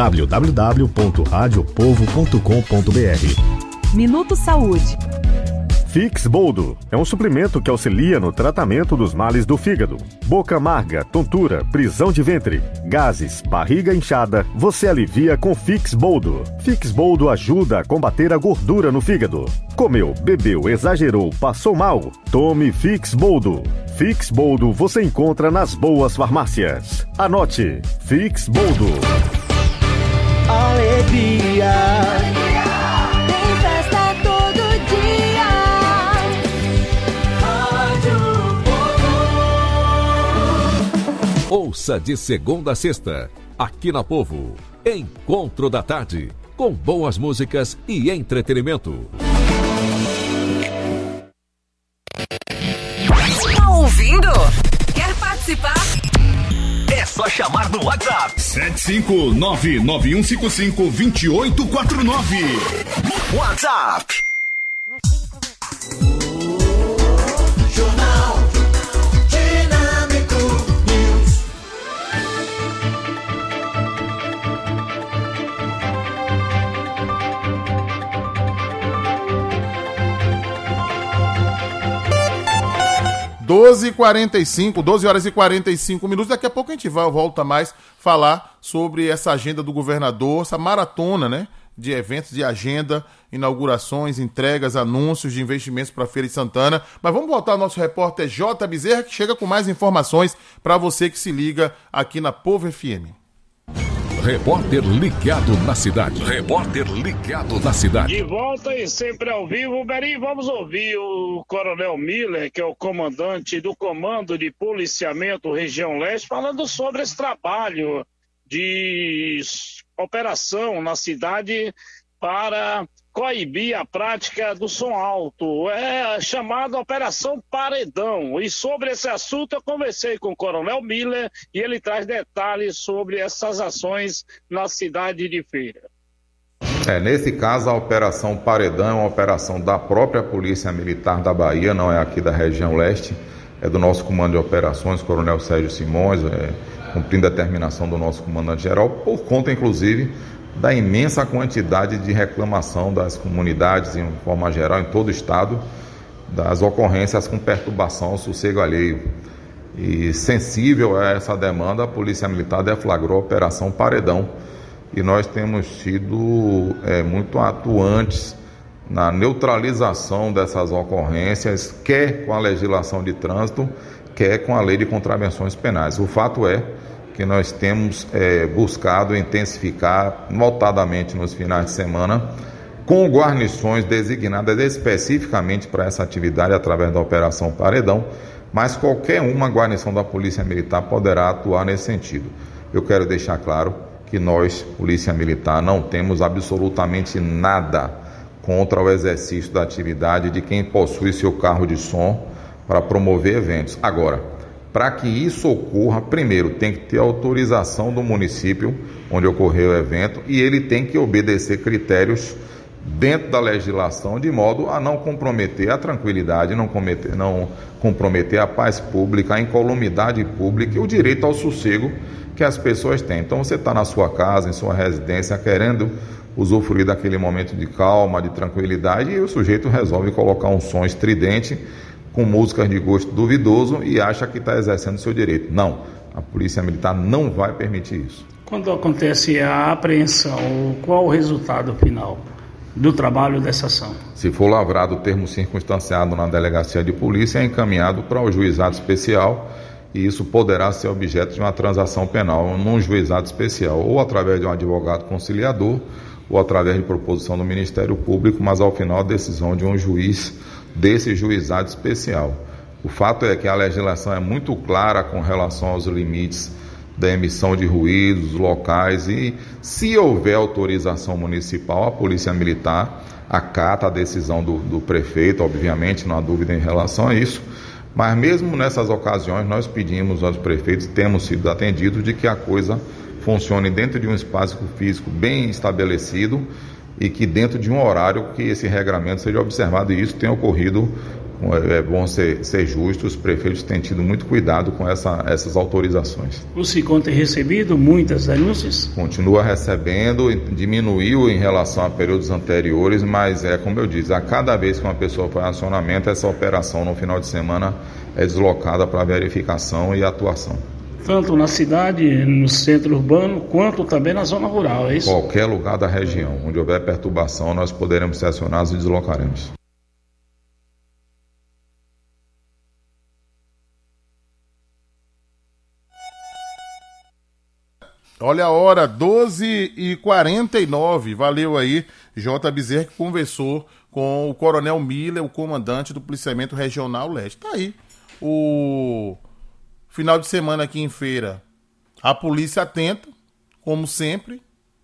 www.radiopovo.com.br. Minuto Saúde. Fix Boldo é um suplemento que auxilia no tratamento dos males do fígado. Boca amarga, tontura, prisão de ventre, gases, barriga inchada, você alivia com Fix Boldo. Fix Boldo ajuda a combater a gordura no fígado. Comeu, bebeu, exagerou, passou mal? Tome Fix Boldo. Fix Boldo você encontra nas boas farmácias. Anote: Fix Boldo. Alegria. Ouça de segunda a sexta, aqui na Povo, Encontro da Tarde, com boas músicas e entretenimento. Tá ouvindo? Quer participar? É só chamar no WhatsApp. 75991552849. WhatsApp. Jornal Dinâmico News. Doze horas e 45 minutos. Daqui a pouco a gente volta mais falar sobre essa agenda do governador, essa maratona, né, de eventos, de agenda, inaugurações, entregas, anúncios de investimentos para a Feira de Santana. Mas vamos voltar ao nosso repórter J. Bezerra, que chega com mais informações para você que se liga aqui na Povo FM. Repórter ligado na cidade. Repórter ligado na cidade. De volta e sempre ao vivo, Beri, vamos ouvir o Coronel Miller, que é o comandante do Comando de Policiamento Região Leste, falando sobre esse trabalho de operação na cidade para coibir a prática do som alto. É chamada Operação Paredão. E sobre esse assunto eu conversei com o Coronel Miller e ele traz detalhes sobre essas ações na cidade de Feira. Nesse caso, a Operação Paredão é uma operação da própria Polícia Militar da Bahia, não é aqui da região leste, é do nosso comando de operações, Coronel Sérgio Simões, cumprindo a determinação do nosso comandante-geral, por conta, inclusive, da imensa quantidade de reclamação das comunidades, em forma geral, em todo o estado, das ocorrências com perturbação ao sossego alheio. E sensível a essa demanda, a Polícia Militar deflagrou a Operação Paredão, e nós temos sido muito atuantes na neutralização dessas ocorrências, quer com a legislação de trânsito, quer com a lei de contravenções penais. O fato é que nós temos buscado intensificar, notadamente nos finais de semana, com guarnições designadas especificamente para essa atividade através da Operação Paredão, mas qualquer uma guarnição da Polícia Militar poderá atuar nesse sentido. Eu quero deixar claro que nós, Polícia Militar, não temos absolutamente nada contra o exercício da atividade de quem possui seu carro de som para promover eventos. Agora, para que isso ocorra, primeiro tem que ter autorização do município onde ocorreu o evento e ele tem que obedecer critérios dentro da legislação de modo a não comprometer a tranquilidade, não comprometer a paz pública, a incolumidade pública e o direito ao sossego que as pessoas têm. Então você está na sua casa, em sua residência, querendo usufruir daquele momento de calma, de tranquilidade e o sujeito resolve colocar um som estridente com músicas de gosto duvidoso e acha que está exercendo seu direito. Não, a Polícia Militar não vai permitir isso. Quando acontece a apreensão, qual o resultado final do trabalho dessa ação? Se for lavrado o termo circunstanciado na delegacia de polícia, é encaminhado para o juizado especial e isso poderá ser objeto de uma transação penal num juizado especial, ou através de um advogado conciliador, ou através de proposição do Ministério Público, mas ao final a decisão de um juiz desse juizado especial. O fato é que a legislação é muito clara com relação aos limites da emissão de ruídos locais e, se houver autorização municipal, a Polícia Militar acata a decisão do prefeito, obviamente, não há dúvida em relação a isso, mas mesmo nessas ocasiões nós pedimos aos prefeitos, temos sido atendidos, de que a coisa funcione dentro de um espaço físico bem estabelecido e que dentro de um horário que esse regramento seja observado, e isso tem ocorrido. É bom ser justo, os prefeitos têm tido muito cuidado com essas autorizações. O SICOM tem recebido muitas denúncias? Continua recebendo, diminuiu em relação a períodos anteriores, mas como eu disse, a cada vez que uma pessoa faz acionamento, essa operação no final de semana é deslocada para verificação e atuação. Tanto na cidade, no centro urbano, quanto também na zona rural, é isso? Qualquer lugar da região, onde houver perturbação, nós poderemos ser acionados e deslocaremos. Olha a hora, 12h49. Valeu aí, J. Bezerra, que conversou com o Coronel Miller, o comandante do Policiamento Regional Leste. Tá aí o final de semana aqui em Feira. A polícia atenta, como sempre.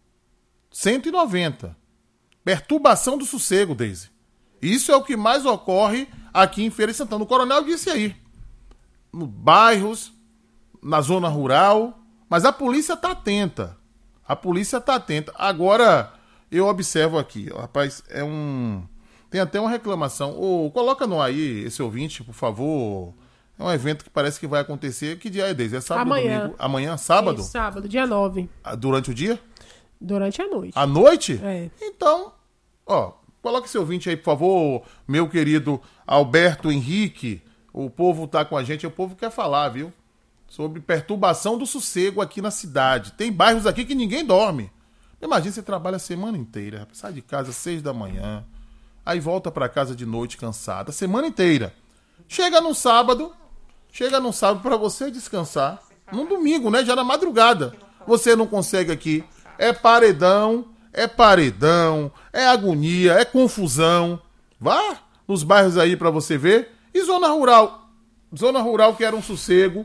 190. Perturbação do sossego, Deise. Isso é o que mais ocorre aqui em Feira de Santana. O coronel disse aí. Nos bairros, na zona rural. Mas a polícia tá atenta. A polícia tá atenta. Agora, eu observo aqui, rapaz, tem até uma reclamação. Coloca no aí esse ouvinte, por favor. É um evento que parece que vai acontecer. Que dia é, Deise? É sábado ou domingo? Amanhã, sábado? É sábado, dia 9. Durante o dia? Durante a noite. À noite? É. Então, coloca esse ouvinte aí, por favor, meu querido Alberto Henrique. O povo tá com a gente, o povo quer falar, viu? Sobre perturbação do sossego aqui na cidade. Tem bairros aqui que ninguém dorme. Imagina, você trabalha a semana inteira, sai de casa às 6 da manhã, aí volta para casa de noite cansada, a semana inteira. Chega no sábado para você descansar, no domingo, né, já na madrugada. Você não consegue aqui. É paredão, é agonia, é confusão. Vá nos bairros aí para você ver. E zona rural? Zona rural que era um sossego.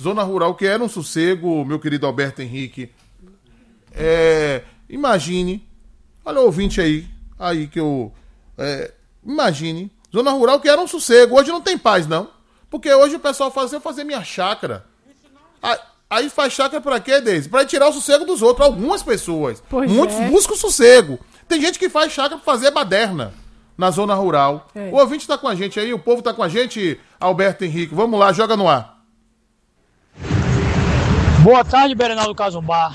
Meu querido Alberto Henrique. Imagine, olha o ouvinte aí que eu... imagine, zona rural que era um sossego. Hoje não tem paz, não. Porque hoje o pessoal fazer minha chácara. Aí faz chácara pra quê, Deise? Pra tirar o sossego dos outros, pra algumas pessoas. Muitos buscam o sossego. Tem gente que faz chácara pra fazer baderna na zona rural. O ouvinte tá com a gente aí, o povo tá com a gente, Alberto Henrique. Vamos lá, joga no ar. Boa tarde, Bernardo Casumbar.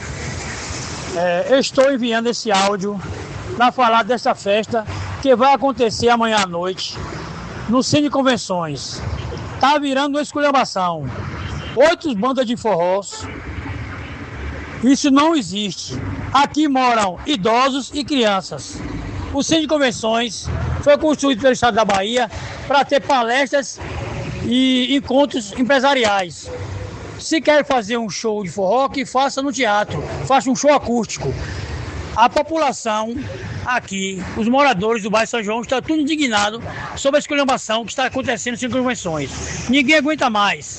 Eu estou enviando esse áudio para falar dessa festa que vai acontecer amanhã à noite no Cine Convenções. Tá virando uma esculhambação. 8 bandas de forrós. Isso não existe. Aqui moram idosos e crianças. O Cine Convenções foi construído pelo Estado da Bahia para ter palestras e encontros empresariais. Se quer fazer um show de forró, que faça no teatro, faça um show acústico. A população aqui, os moradores do bairro São João, estão tudo indignados sobre a esculhambação que está acontecendo sem convenções. Ninguém aguenta mais.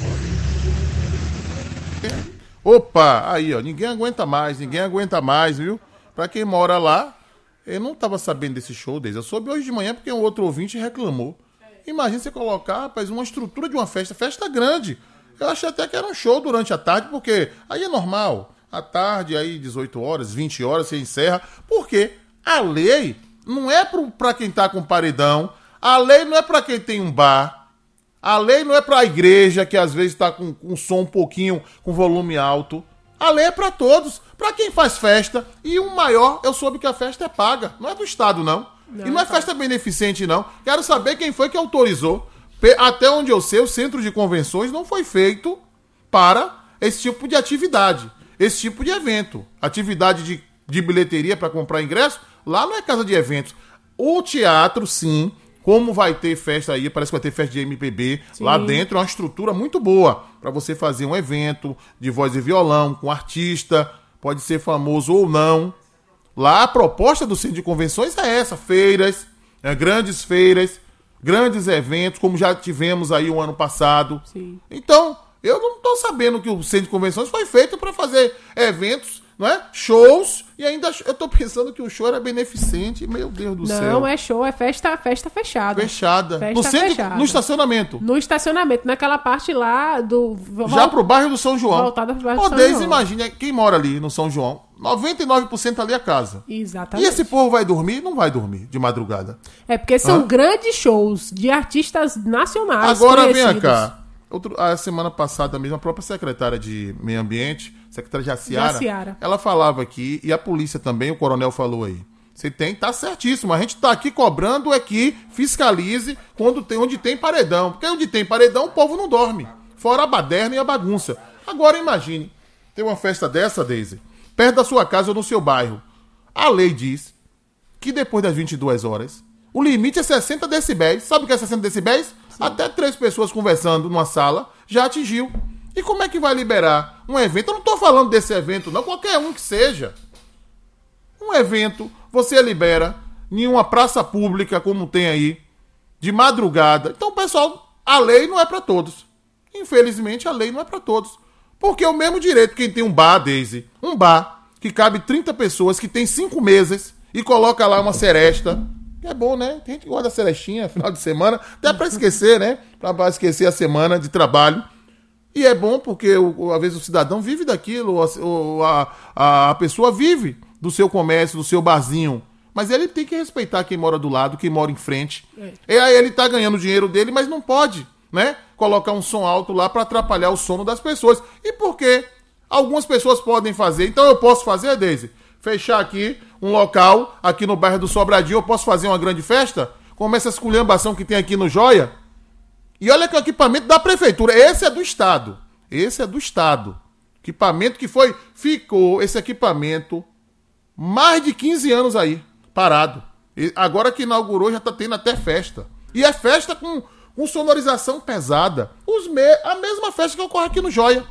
Opa, aí ó, ninguém aguenta mais, viu? Pra quem mora lá, eu não tava sabendo desse show deles. Eu soube hoje de manhã porque um outro ouvinte reclamou. Imagina você colocar, rapaz, uma estrutura de uma festa grande. Eu achei até que era um show durante a tarde, porque aí é normal. À tarde, aí 18 horas, 20 horas, você encerra. Porque a lei não é pra quem tá com paredão. A lei não é pra quem tem um bar. A lei não é pra igreja, que às vezes tá com um som um pouquinho, com volume alto. A lei é pra todos. Pra quem faz festa. E o maior, eu soube que a festa é paga. Não é do Estado, não. E não é festa beneficente, não. Quero saber quem foi que autorizou. Até onde eu sei, o centro de convenções não foi feito para esse tipo de atividade, esse tipo de evento. Atividade de bilheteria para comprar ingresso, lá não é casa de eventos. O teatro, sim, como vai ter festa aí, parece que vai ter festa de MPB, sim. Lá dentro é uma estrutura muito boa para você fazer um evento de voz e violão, com artista, pode ser famoso ou não. Lá a proposta do centro de convenções é essa, feiras, grandes feiras, grandes eventos, como já tivemos aí o ano passado. Sim. Então, eu não estou sabendo que o centro de convenções foi feito para fazer eventos, não é? Shows, e ainda eu estou pensando que o show era beneficente. Meu Deus do céu. Não é show, é festa fechada. Fechada. Festa no centro, fechada. No estacionamento. No estacionamento, naquela parte lá do... Já pro bairro do São João. Voltada pro bairro do São João. Imagina, quem mora ali no São João, 99% ali é casa. Exatamente. E esse povo vai dormir? Não vai dormir de madrugada. É porque são grandes shows de artistas nacionais. Agora vem cá. A semana passada mesmo, a própria secretária de Meio Ambiente, secretária Jaciara, ela falava aqui, e a polícia também, o coronel falou aí. Você tá certíssimo. A gente tá aqui cobrando é que fiscalize onde tem paredão. Porque onde tem paredão, o povo não dorme. Fora a baderna e a bagunça. Agora imagine, ter uma festa dessa, Deise, perto da sua casa ou no seu bairro. A lei diz que depois das 22 horas, o limite é 60 decibéis. Sabe o que é 60 decibéis? Sim. Até 3 pessoas conversando numa sala já atingiu. E como é que vai liberar um evento? Eu não estou falando desse evento, não. Qualquer um que seja. Um evento, você libera em uma praça pública, como tem aí, de madrugada. Então, pessoal, a lei não é para todos. Infelizmente, a lei não é para todos. Porque é o mesmo direito quem tem um bar, Deise. Um bar que cabe 30 pessoas, que tem 5 mesas e coloca lá uma seresta. É bom, né? Tem gente que gosta da cerestinha, final de semana, até pra esquecer, né? Pra esquecer a semana de trabalho. E é bom porque, às vezes, o cidadão vive daquilo, a pessoa vive do seu comércio, do seu barzinho. Mas ele tem que respeitar quem mora do lado, quem mora em frente. E aí ele tá ganhando o dinheiro dele, mas não pode, né? Colocar um som alto lá pra atrapalhar o sono das pessoas. E por quê? Algumas pessoas podem fazer. Então eu posso fazer, Deise? Fechar aqui um local, aqui no bairro do Sobradinho, eu posso fazer uma grande festa? Como essa esculhambação que tem aqui no Joia? E olha que o equipamento da prefeitura, esse é do Estado. Esse é do Estado. Equipamento que ficou esse equipamento mais de 15 anos aí, parado. E agora que inaugurou, já tá tendo até festa. E é festa com sonorização pesada. A mesma festa que ocorre aqui no Joia.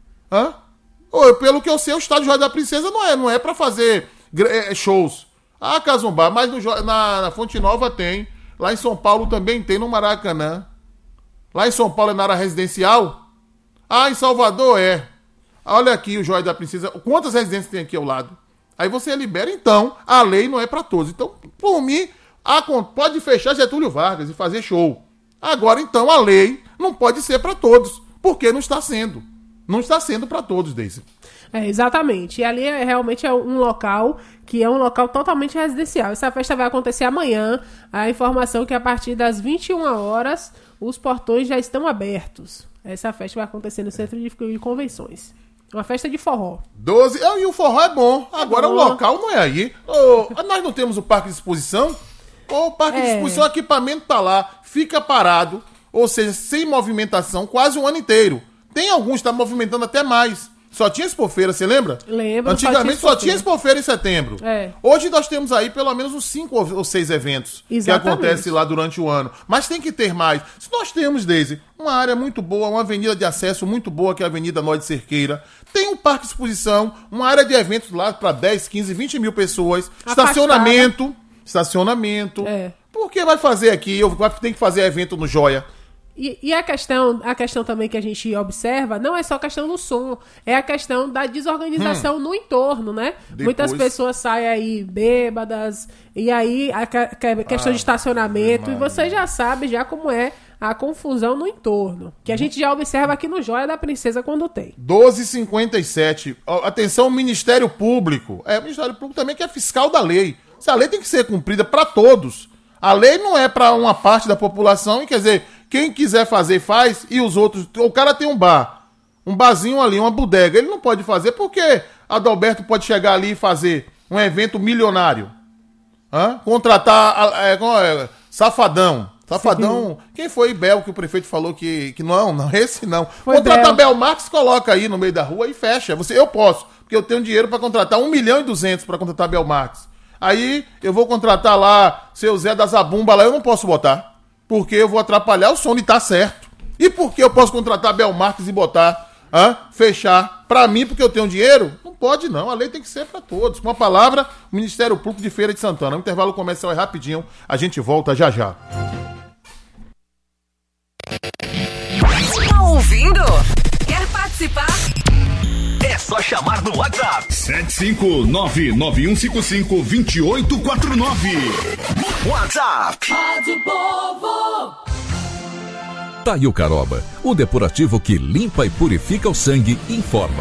Pelo que eu sei, o estádio Joia da Princesa não é para fazer shows. Casumbá, mas na Fonte Nova tem. Lá em São Paulo também tem, no Maracanã. Lá em São Paulo é na área residencial. Em Salvador é. Olha aqui o Joia da Princesa. Quantas residências tem aqui ao lado? Aí você libera, então, a lei não é para todos. Então, por mim, pode fechar Getúlio Vargas e fazer show. Agora, então, a lei não pode ser para todos. Porque não está sendo. Não está sendo para todos, Deise. Exatamente. E ali realmente é um local que é um local totalmente residencial. Essa festa vai acontecer amanhã. A informação é que a partir das 21 horas os portões já estão abertos. Essa festa vai acontecer no Centro de Convenções. Uma festa de forró. 12. E o forró é bom. Agora o local não é aí. Nós não temos o parque de exposição? O parque de exposição, o equipamento tá lá, fica parado, ou seja, sem movimentação quase o ano inteiro. Tem alguns que estão movimentando até mais. Só tinha Expofeira, você lembra? Lembro. Antigamente só tinha Expofeira em setembro. É. Hoje nós temos aí pelo menos uns 5 ou 6 eventos que acontecem lá durante o ano. Mas tem que ter mais. Se nós temos, Deise, uma área muito boa, uma avenida de acesso muito boa, que é a Avenida Nó de Cerqueira. Tem um parque de exposição, uma área de eventos lá para 10, 15, 20 mil pessoas. Estacionamento. É. Por que vai fazer aqui? Tem que fazer evento no Joia. E a questão também que a gente observa não é só a questão do som, é a questão da desorganização no entorno, né? Muitas pessoas saem aí bêbadas, e aí a questão de estacionamento, e você já sabe já como é a confusão no entorno, que a gente já observa aqui no Joia da Princesa quando tem. 12h57. Atenção, Ministério Público. O Ministério Público também que é fiscal da lei. Se a lei tem que ser cumprida para todos. A lei não é para uma parte da população, e quer dizer, quem quiser fazer, faz, e os outros... O cara tem um bar, um barzinho ali, uma bodega, ele não pode fazer, porque Adalberto pode chegar ali e fazer um evento milionário. Contratar Safadão. Sim. Quem foi Bel que o prefeito falou que não, esse não. Foi contratar Bel Marques, coloca aí no meio da rua e fecha. Eu posso, porque eu tenho dinheiro para contratar 1.200.000 para contratar Bel Marques. Aí eu vou contratar lá seu Zé da Zabumba lá, eu não posso botar, porque eu vou atrapalhar o som de tá certo. E por que eu posso contratar Bel Marques e botar, fechar pra mim porque eu tenho dinheiro? Não pode não, a lei tem que ser pra todos. Com a palavra, o Ministério Público de Feira de Santana. O intervalo comercial é rapidinho, a gente volta já já. Tá ouvindo? Quer participar? É só chamar no WhatsApp. 759-9155-2849. WhatsApp. Rádio Povo. Taio Caroba, o depurativo que limpa e purifica o sangue, informa.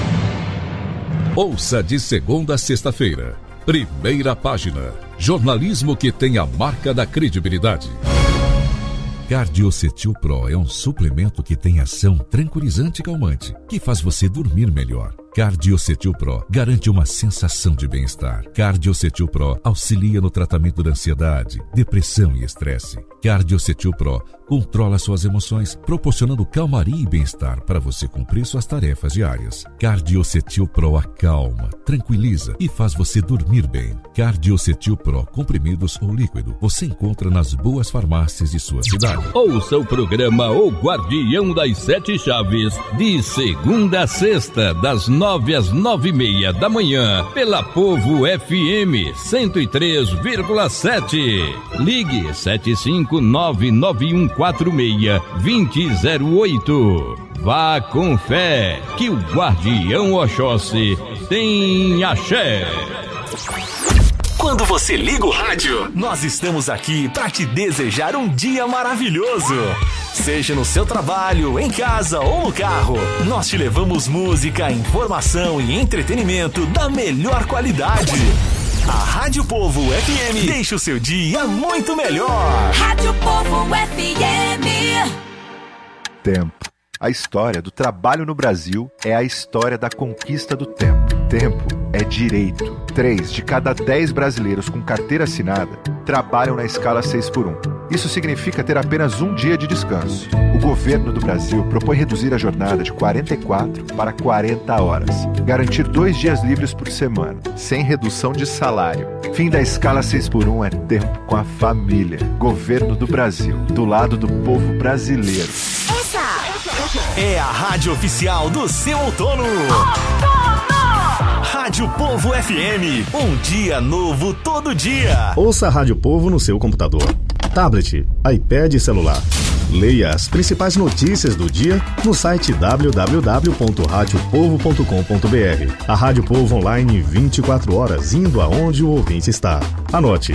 Ouça de segunda a sexta-feira. Primeira página. Jornalismo que tem a marca da credibilidade. Cardiocetil Pro é um suplemento que tem ação tranquilizante e calmante, que faz você dormir melhor. Cardiocetil Pro garante uma sensação de bem-estar. Cardiocetil Pro auxilia no tratamento da ansiedade, depressão e estresse. Cardiocetil Pro controla suas emoções, proporcionando calmaria e bem-estar para você cumprir suas tarefas diárias. Cardiocetil Pro acalma, tranquiliza e faz você dormir bem. Cardiocetil Pro, comprimidos ou líquido, você encontra nas boas farmácias de sua cidade. Ouça o programa O Guardião das Sete Chaves, de segunda a sexta, das 9 às 9h30 da manhã, pela Povo FM 103,7. Ligue 75991462008. Vá com fé, que o Guardião Oxóssi tem axé. Quando você liga o rádio, nós estamos aqui para te desejar um dia maravilhoso. Seja no seu trabalho, em casa ou no carro, nós te levamos música, informação e entretenimento da melhor qualidade. A Rádio Povo FM deixa o seu dia muito melhor. Rádio Povo FM. Tempo. A história do trabalho no Brasil é a história da conquista do tempo. Tempo é direito. 3 de cada 10 brasileiros com carteira assinada trabalham na escala 6x1. Isso significa ter apenas um dia de descanso. O governo do Brasil propõe reduzir a jornada de 44 para 40 horas. Garantir 2 dias livres por semana, sem redução de salário. Fim da escala 6x1 é tempo com a família. Governo do Brasil, do lado do povo brasileiro. É a rádio oficial do seu outono. Rádio Povo FM, um dia novo todo dia. Ouça a Rádio Povo no seu computador, tablet, iPad e celular. Leia as principais notícias do dia no site www.radiopovo.com.br. A Rádio Povo online 24 horas, indo aonde o ouvinte está. Anote: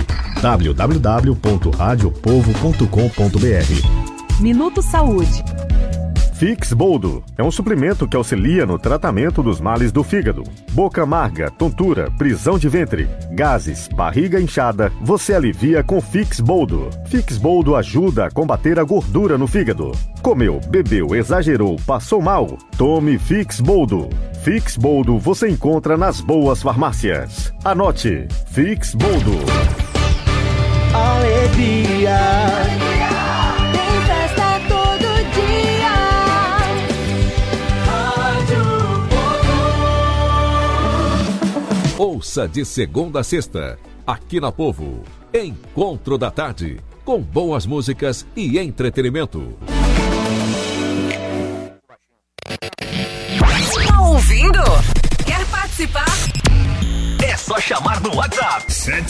www.radiopovo.com.br. Minuto Saúde. Fix Boldo é um suplemento que auxilia no tratamento dos males do fígado. Boca amarga, tontura, prisão de ventre, gases, barriga inchada, você alivia com Fix Boldo. Fix Boldo ajuda a combater a gordura no fígado. Comeu, bebeu, exagerou, passou mal? Tome Fix Boldo. Fix Boldo você encontra nas boas farmácias. Anote: Fix Boldo. Alegria. Ouça de segunda a sexta, aqui na Povo, Encontro da Tarde, com boas músicas e entretenimento. Tá ouvindo? Quer participar? É só chamar no WhatsApp.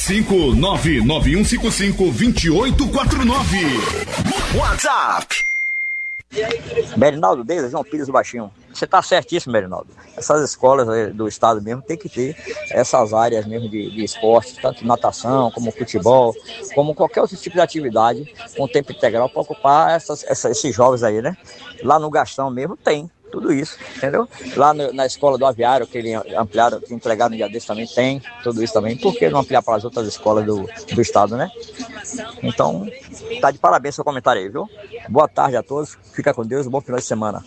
759-9155-2849. WhatsApp. Berinaldo Deisa, João Pires Baixinho. Você está certíssimo, Berinaldo. Essas escolas do estado mesmo tem que ter essas áreas mesmo de esporte, tanto natação, como futebol, como qualquer outro tipo de atividade com tempo integral para ocupar esses jovens aí, né? Lá no Gastão mesmo tem tudo isso, entendeu? Lá na escola do Aviário, que eles ampliaram, que entregaram no dia desse, também tem tudo isso também. Por que não ampliar para as outras escolas do estado, né? Então, tá de parabéns seu comentário aí, viu? Boa tarde a todos, fica com Deus, bom final de semana.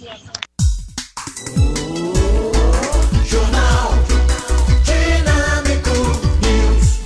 Jornal Dinâmico News.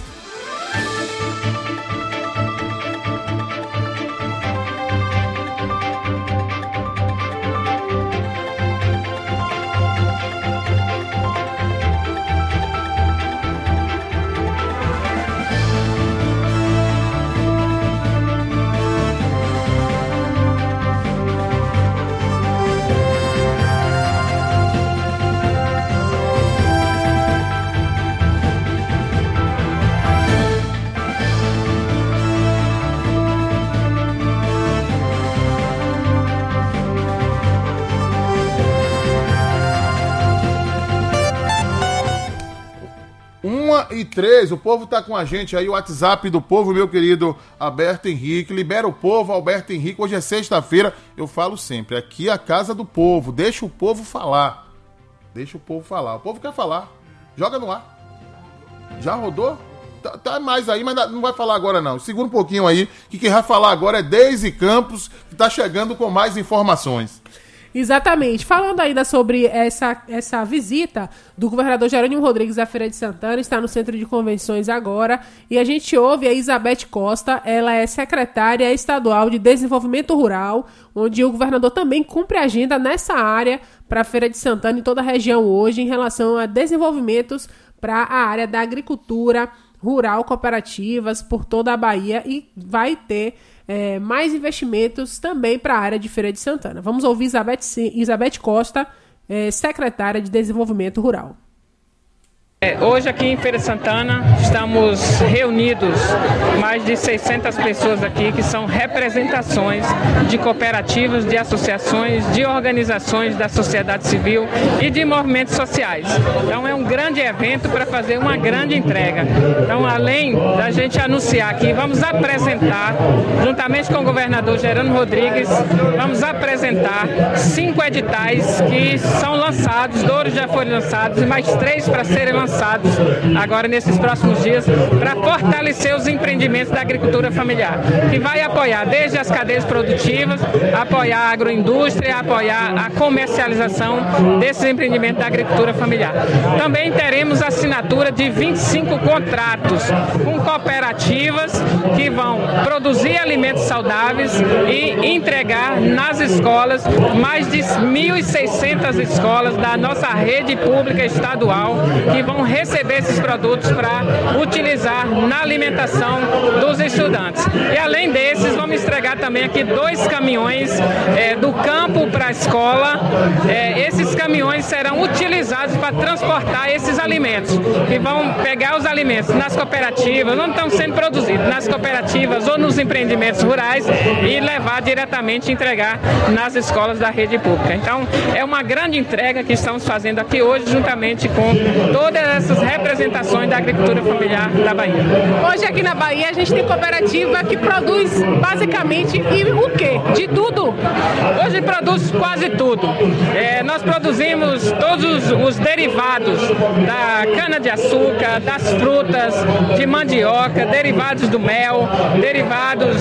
E 3, o povo tá com a gente aí, o WhatsApp do povo, meu querido Alberto Henrique. Libera o povo, Alberto Henrique. Hoje é sexta-feira, eu falo sempre, aqui é a casa do povo, deixa o povo falar. Deixa o povo falar. O povo quer falar. Joga no ar. Já rodou? Tá mais aí, mas não vai falar agora não. Segura um pouquinho aí, que quem vai falar agora é Deise Campos, que tá chegando com mais informações. Exatamente. Falando ainda sobre essa visita do governador Jerônimo Rodrigues à Feira de Santana, está no Centro de Convenções agora, e a gente ouve a Elizabeth Costa, ela é secretária estadual de Desenvolvimento Rural, onde o governador também cumpre agenda nessa área para a Feira de Santana e toda a região hoje, em relação a desenvolvimentos para a área da agricultura rural, cooperativas por toda a Bahia, e vai ter mais investimentos também para a área de Feira de Santana. Vamos ouvir Elizabeth Costa, secretária de Desenvolvimento Rural. Hoje aqui em Feira de Santana estamos reunidos, mais de 600 pessoas aqui, que são representações de cooperativas, de associações, de organizações da sociedade civil e de movimentos sociais. Então é um grande evento para fazer uma grande entrega. Então, além da gente anunciar aqui, vamos apresentar, juntamente com o governador Jerônimo Rodrigues, vamos apresentar 5 editais que são lançados, 2 já foram lançados e mais 3 para serem lançados agora nesses próximos dias, para fortalecer os empreendimentos da agricultura familiar, que vai apoiar desde as cadeias produtivas, apoiar a agroindústria, apoiar a comercialização desses empreendimentos da agricultura familiar. Também teremos assinatura de 25 contratos com cooperativas que vão produzir alimentos saudáveis e entregar nas escolas, mais de 1.600 escolas da nossa rede pública estadual, que vão receber esses produtos para utilizar na alimentação dos estudantes. E além desses, vamos entregar também aqui 2 caminhões do campo para a escola. Esses caminhões serão utilizados para transportar esses alimentos, que vão pegar os alimentos nas cooperativas, onde estão sendo produzidos, nas cooperativas ou nos empreendimentos rurais, e levar diretamente e entregar nas escolas da rede pública. Então, é uma grande entrega que estamos fazendo aqui hoje, juntamente com todas essas representações da agricultura familiar da Bahia. Hoje aqui na Bahia a gente tem cooperativa que produz basicamente o quê? De tudo? Hoje produz quase tudo. Nós produzimos todos os derivados da cana-de-açúcar, das frutas, de mandioca, derivados do mel, derivados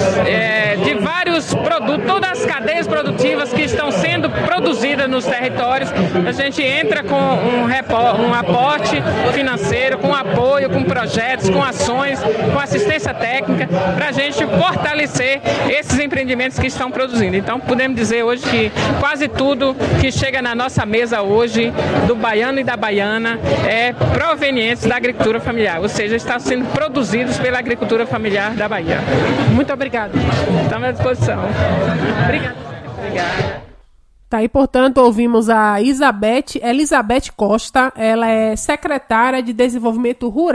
de vários produtos, todas as cadeias produtivas que estão sendo produzidas nos territórios. A gente entra com um aporte financeiro, com apoio, com projetos, com ações, com assistência técnica, para a gente fortalecer esses empreendimentos que estão produzindo. Então, podemos dizer hoje que quase tudo que chega na nossa mesa hoje, do baiano e da baiana, é proveniente da agricultura familiar, ou seja, está sendo produzidos pela agricultura familiar da Bahia. Muito obrigada. Estamos à disposição. Obrigada. Tá aí, portanto, ouvimos a Elizabeth Costa, ela é secretária de Desenvolvimento Rural